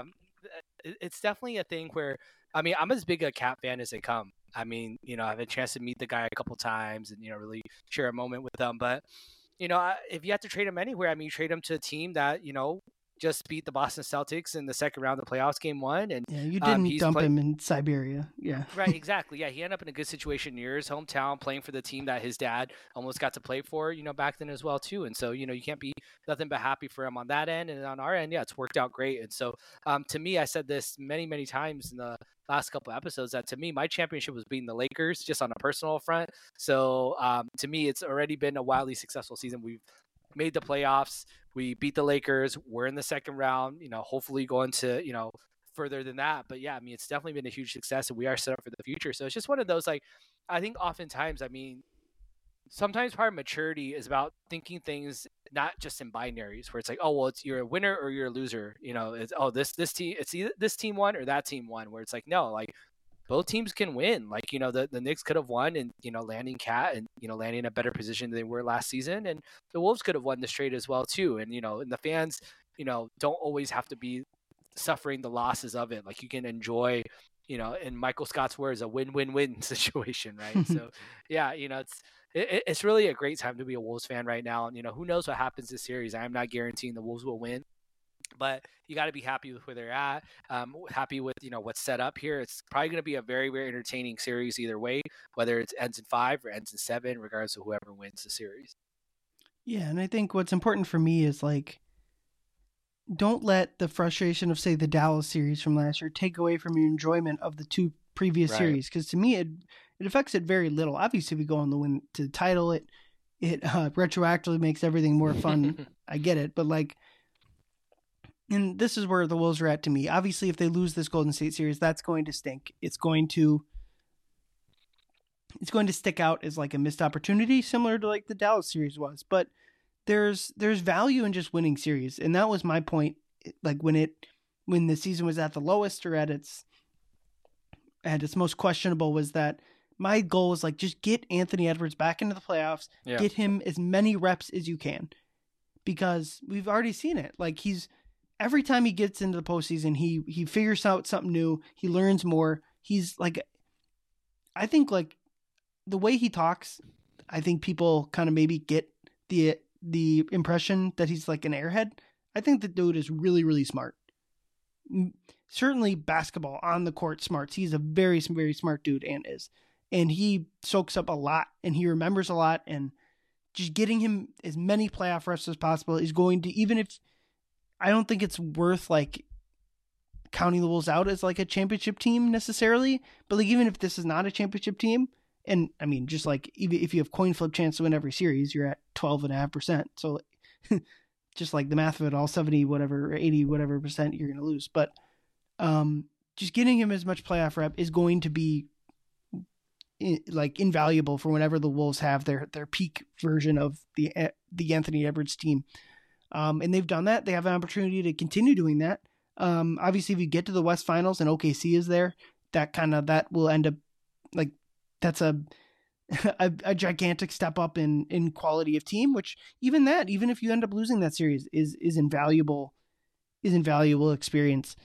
D: It's definitely a thing where, I mean, I'm as big a Cat fan as they come. I mean, I've had a chance to meet the guy a couple times and, really share a moment with them. But, if you have to trade him anywhere, I mean, you trade him to a team that, just beat the Boston Celtics in the second round of the playoffs, game 1. And
C: yeah, you didn't dump him in Siberia. Yeah.
D: Right, exactly. Yeah, he ended up in a good situation near his hometown, playing for the team that his dad almost got to play for, back then as well, too. And so, you can't be nothing but happy for him on that end. And on our end, yeah, it's worked out great. And so, to me, I said this many, many times in the last couple of episodes, that to me, my championship was beating the Lakers just on a personal front. So, to me, it's already been a wildly successful season. We've made the playoffs. We beat the Lakers. We're in the second round, hopefully going to, further than that. But yeah, I mean, it's definitely been a huge success and we are set up for the future. So it's just one of those, like, I think oftentimes, I mean, sometimes part of maturity is about thinking things not just in binaries where it's like, oh, well, you're a winner or you're a loser. It's, oh, this team, it's either this team won or that team won, where it's like, no, like, both teams can win. Like, the Knicks could have won and, landing Cat and, landing a better position than they were last season. And the Wolves could have won this trade as well, too. And, and the fans, don't always have to be suffering the losses of it. Like, you can enjoy, in Michael Scott's words, a win-win-win situation, right? So, yeah, it's really a great time to be a Wolves fan right now. And, who knows what happens this series. I'm not guaranteeing the Wolves will win. But you got to be happy with where they're at, happy with, what's set up here. It's probably going to be a very, very entertaining series either way, whether it ends in 5 or ends in 7, regardless of whoever wins the series.
C: Yeah, and I think what's important for me is, like, don't let the frustration of, say, the Dallas series from last year take away from your enjoyment of the 2 previous series. Because to me, it affects it very little. Obviously, if we go on the win to the title, it retroactively makes everything more fun. I get it. But, like, and this is where the Wolves are at to me. Obviously, if they lose this Golden State series, that's going to stink. It's going to stick out as like a missed opportunity, similar to like the Dallas series was. But there's value in just winning series, and that was my point. Like when the season was at the lowest or at its most questionable, was that my goal was like, just get Anthony Edwards back into the playoffs, get him as many reps as you can, because we've already seen it. Like, every time he gets into the postseason, he figures out something new. He learns more. He's like, I think, like, the way he talks, I think people kind of maybe get the impression that he's like an airhead. I think the dude is really, really smart. certainly basketball on the court smarts. He's a very, very smart dude, and he soaks up a lot, and he remembers a lot, and just getting him as many playoff reps as possible is going to, even if I don't think it's worth like counting the Wolves out as like a championship team necessarily, but like even if this is not a championship team, and I mean, just like even if you have coin flip chance to win every series, you're at 12.5%. So just like the math of it all, 70 whatever, 80 whatever percent you're going to lose. But just getting him as much playoff rep is going to be like invaluable for whenever the Wolves have their peak version of the Anthony Edwards team. And they've done that. They have an opportunity to continue doing that. Obviously if you get to the West Finals and OKC is there, that will end up like, that's a gigantic step up in quality of team, which even if you end up losing that series is invaluable experience.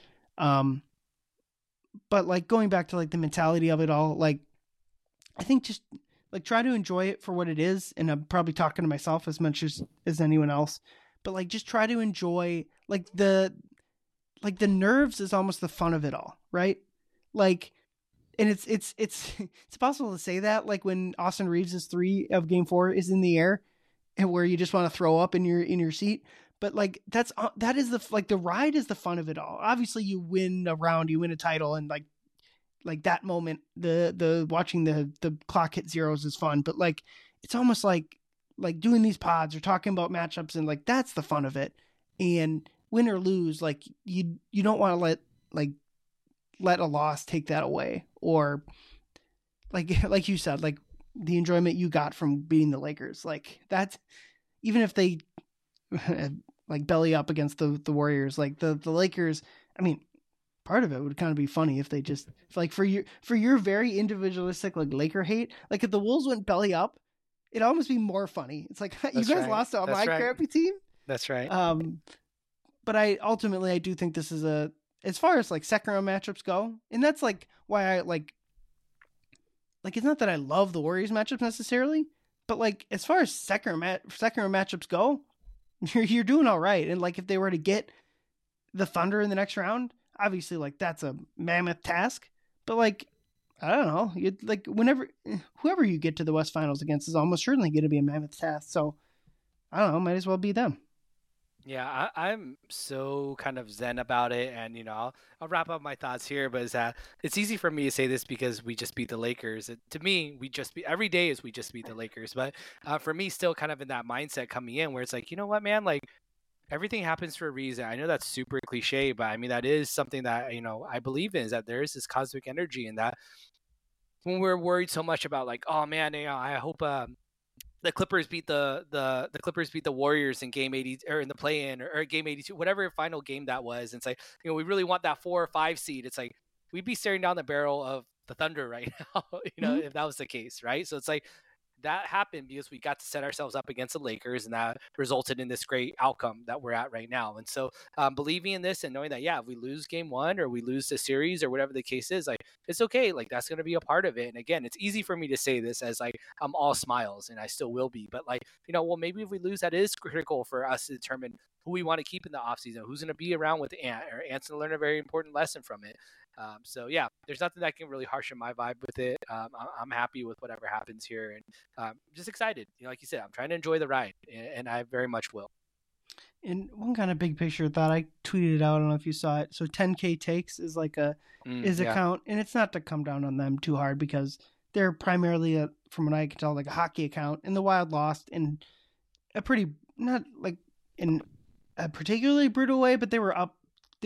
C: But like going back to like the mentality of it all, like, I think just like try to enjoy it for what it is. And I'm probably talking to myself as much as anyone else, but like, just try to enjoy like the nerves is almost the fun of it all. Right. Like, and it's possible to say that like when Austin Reeves' 3 of Game 4 is in the air and where you just want to throw up in your seat. But like, that is the ride is the fun of it all. Obviously you win a round, you win a title, and like that moment, the watching the clock hit zeros is fun, but like, it's almost like doing these pods or talking about matchups, and like, that's the fun of it. And win or lose, like you don't want to let a loss take that away, or like you said, like the enjoyment you got from beating the Lakers, like that's, even if they like belly up against the Warriors, like the Lakers, I mean, part of it would kind of be funny if they just like for your very individualistic like Laker hate, like if the Wolves went belly up, it'd almost be more funny. It's like, you guys lost to my crappy team. That's right. But I do think this is as far as like second round matchups go, and that's like why I like it's not that I love the Warriors matchups necessarily, but like as far as second round matchups go, you're doing all right. And like if they were to get the Thunder in the next round, obviously like that's a mammoth task, but like I don't know, you'd like whoever you get to the West Finals against is almost certainly going to be a mammoth task. So I don't know, might as well be them.
D: Yeah, I'm so kind of zen about it, and I'll wrap up my thoughts here. But it's easy for me to say this because we just beat the Lakers. To me, every day is we just beat the Lakers. But for me, still kind of in that mindset coming in where it's like, you know what, man, like everything happens for a reason. I know that's super cliche, but I mean that is something that I believe in, is that there is this cosmic energy, and that when we're worried so much about like, oh man, I hope the Clippers beat the Clippers beat the Warriors in game 80 or in the play-in or game 82, whatever final game that was. And it's like, we really want that 4 or 5 seed. It's like, we'd be staring down the barrel of the Thunder right now, if that was the case. Right. So it's like, that happened because we got to set ourselves up against the Lakers, and that resulted in this great outcome that we're at right now. And so believing in this and knowing that, if we lose game 1 or we lose the series or whatever the case is, like, it's okay. Like, that's going to be a part of it. And again, it's easy for me to say this as like, I'm all smiles, and I still will be, but like, well, maybe if we lose, that is critical for us to determine who we want to keep in the offseason, who's going to be around with Ant, or Ant's going to learn a very important lesson from it. So there's nothing that can really harshen my vibe with it. I'm happy with whatever happens here, and just excited. Like you said, I'm trying to enjoy the ride, and I very much will.
C: And one kind of big picture thought, I tweeted it out, I don't know if you saw it. So 10K Takes is like account, and it's not to come down on them too hard because they're primarily from what I can tell, like a hockey account, and the Wild lost in a pretty, not like in a particularly brutal way, but they were up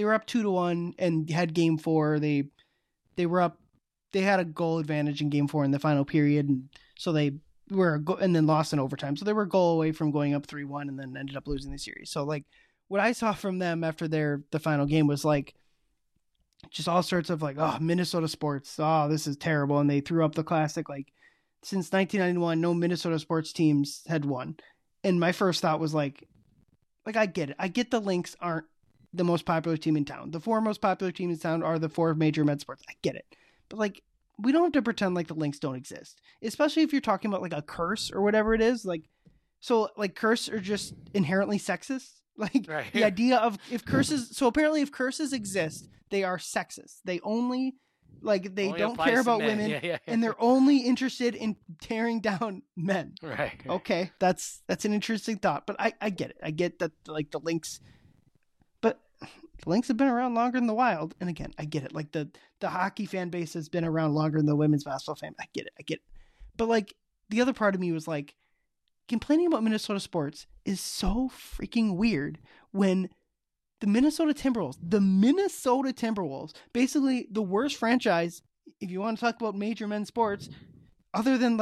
C: 2-1 and had game 4. They were up. They had a goal advantage in game 4 in the final period, and so they were and then lost in overtime. So they were a goal away from going up 3-1 and then ended up losing the series. So like what I saw from them after the final game was like just all sorts of like, oh, Minnesota sports, oh, this is terrible, and they threw up the classic like, since 1991 no Minnesota sports teams had won. And my first thought was like I get it. I get the Lynx aren't the most popular team in town. The 4 most popular teams in town are the 4 major med sports. I get it. But like, we don't have to pretend like the Lynx don't exist, especially if you're talking about like a curse or whatever it is. Like, so like curse are just inherently sexist. Like
D: Right.
C: the idea of if curses exist, they are sexist. They only they
D: Only
C: don't
D: applies
C: care
D: to
C: about
D: men.
C: women,
D: Yeah.
C: and they're only interested in tearing down men.
D: Right.
C: Okay, that's an interesting thought, but I get it. I get that the Lynx, but the Lynx have been around longer than the Wild, and again, I get it. Like the hockey fan base has been around longer than the women's basketball fan. I get it. But like the other part of me was like, complaining about Minnesota sports is so freaking weird when the Minnesota Timberwolves, basically the worst franchise, if you want to talk about major men's sports, other than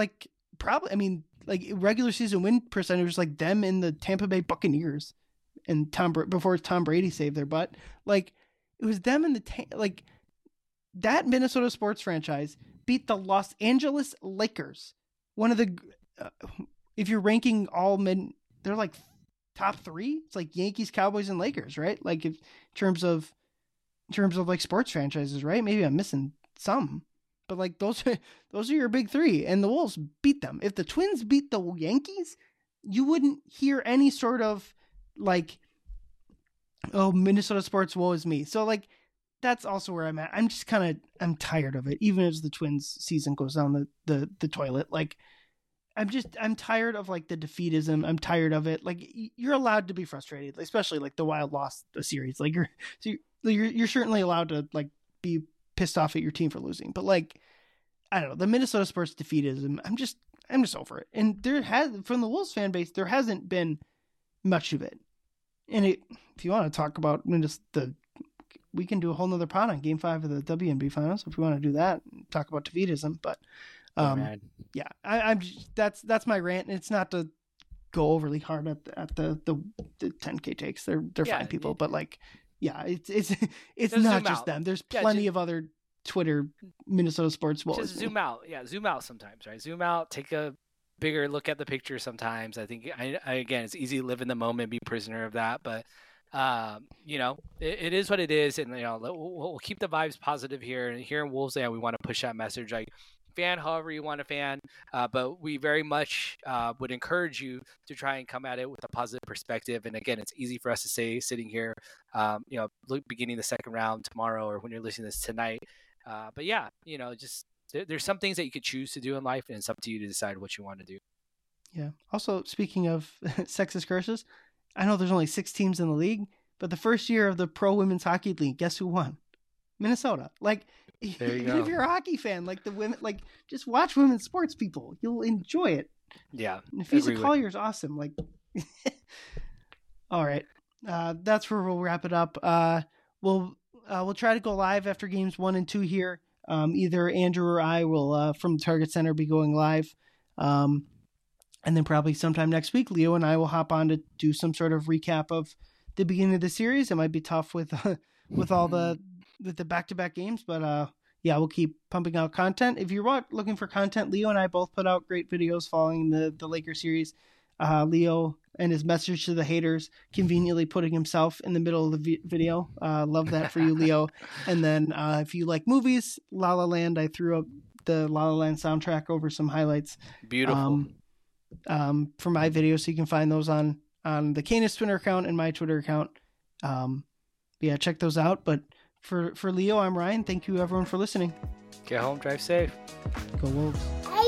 C: regular season win percentage, like them in the Tampa Bay Buccaneers and before Tom Brady saved their butt. Like it was them in that Minnesota sports franchise beat the Los Angeles Lakers. One of the, if you're ranking all men, they're like top 3. It's like Yankees, Cowboys, and Lakers, right? Like in terms of like sports franchises, right? Maybe I'm missing some, but like those are your big 3, and the Wolves beat them. If the Twins beat the Yankees, you wouldn't hear any sort of like, oh, Minnesota sports, woe is me. So like that's also where I'm at. I'm just I'm tired of it. Even as the Twins season goes down the toilet, like I'm tired of like the defeatism. I'm tired of it. Like you're allowed to be frustrated, especially like the Wild lost a series. Like you're certainly allowed to like be pissed off at your team for losing. But like I don't know, the Minnesota sports defeatism. I'm just over it. And from the Wolves fan base, there hasn't been much of it. And if you want to talk about we can do a whole nother pod on Game 5 of the WNBA Finals if we want to do that and talk about defeatism. But yeah, I'm just, that's my rant. And it's not to go overly hard at the 10K takes. They're fine people, but like, yeah, it's not just them. There's plenty of other Twitter Minnesota sports wolves.
D: Just zoom out. Yeah, zoom out sometimes, right? Zoom out, take a bigger look at the picture sometimes. I think again, it's easy to live in the moment, be prisoner of that, but it is what it is, and we'll keep the vibes positive here. And here in Wolves Land, we want to push that message, like fan however you want to fan, but we very much would encourage you to try and come at it with a positive perspective. And again, it's easy for us to say sitting here, beginning the second round tomorrow, or when you're listening to this tonight. But yeah, just there's some things that you could choose to do in life, and it's up to you to decide what you want to do.
C: Yeah. Also, speaking of sexist curses, I know there's only 6 teams in the league, but the first year of the Pro Women's Hockey League, guess who won? Minnesota. Like, if you're a hockey fan, like the women, like just watch women's sports, people. You'll enjoy it.
D: Yeah.
C: Nafisa Collier's awesome. Like, all right. That's where we'll wrap it up. We'll try to go live after games 1 and 2 here. Either Andrew or I will, from the Target Center, be going live. And then probably sometime next week, Leo and I will hop on to do some sort of recap of the beginning of the series. It might be tough with all the back-to-back games, but yeah, we'll keep pumping out content. If you're looking for content, Leo and I both put out great videos following the Lakers series. Leo and his message to the haters, conveniently putting himself in the middle of the video. Love that for you, Leo. And then if you like movies, La La Land, I threw up the La La Land soundtrack over some highlights.
D: Beautiful.
C: For my videos, so you can find those on the Canis Twitter account and my Twitter account. Yeah, check those out. But for Leo, I'm Ryan. Thank you everyone for listening.
D: Get home, drive safe.
C: Go Wolves.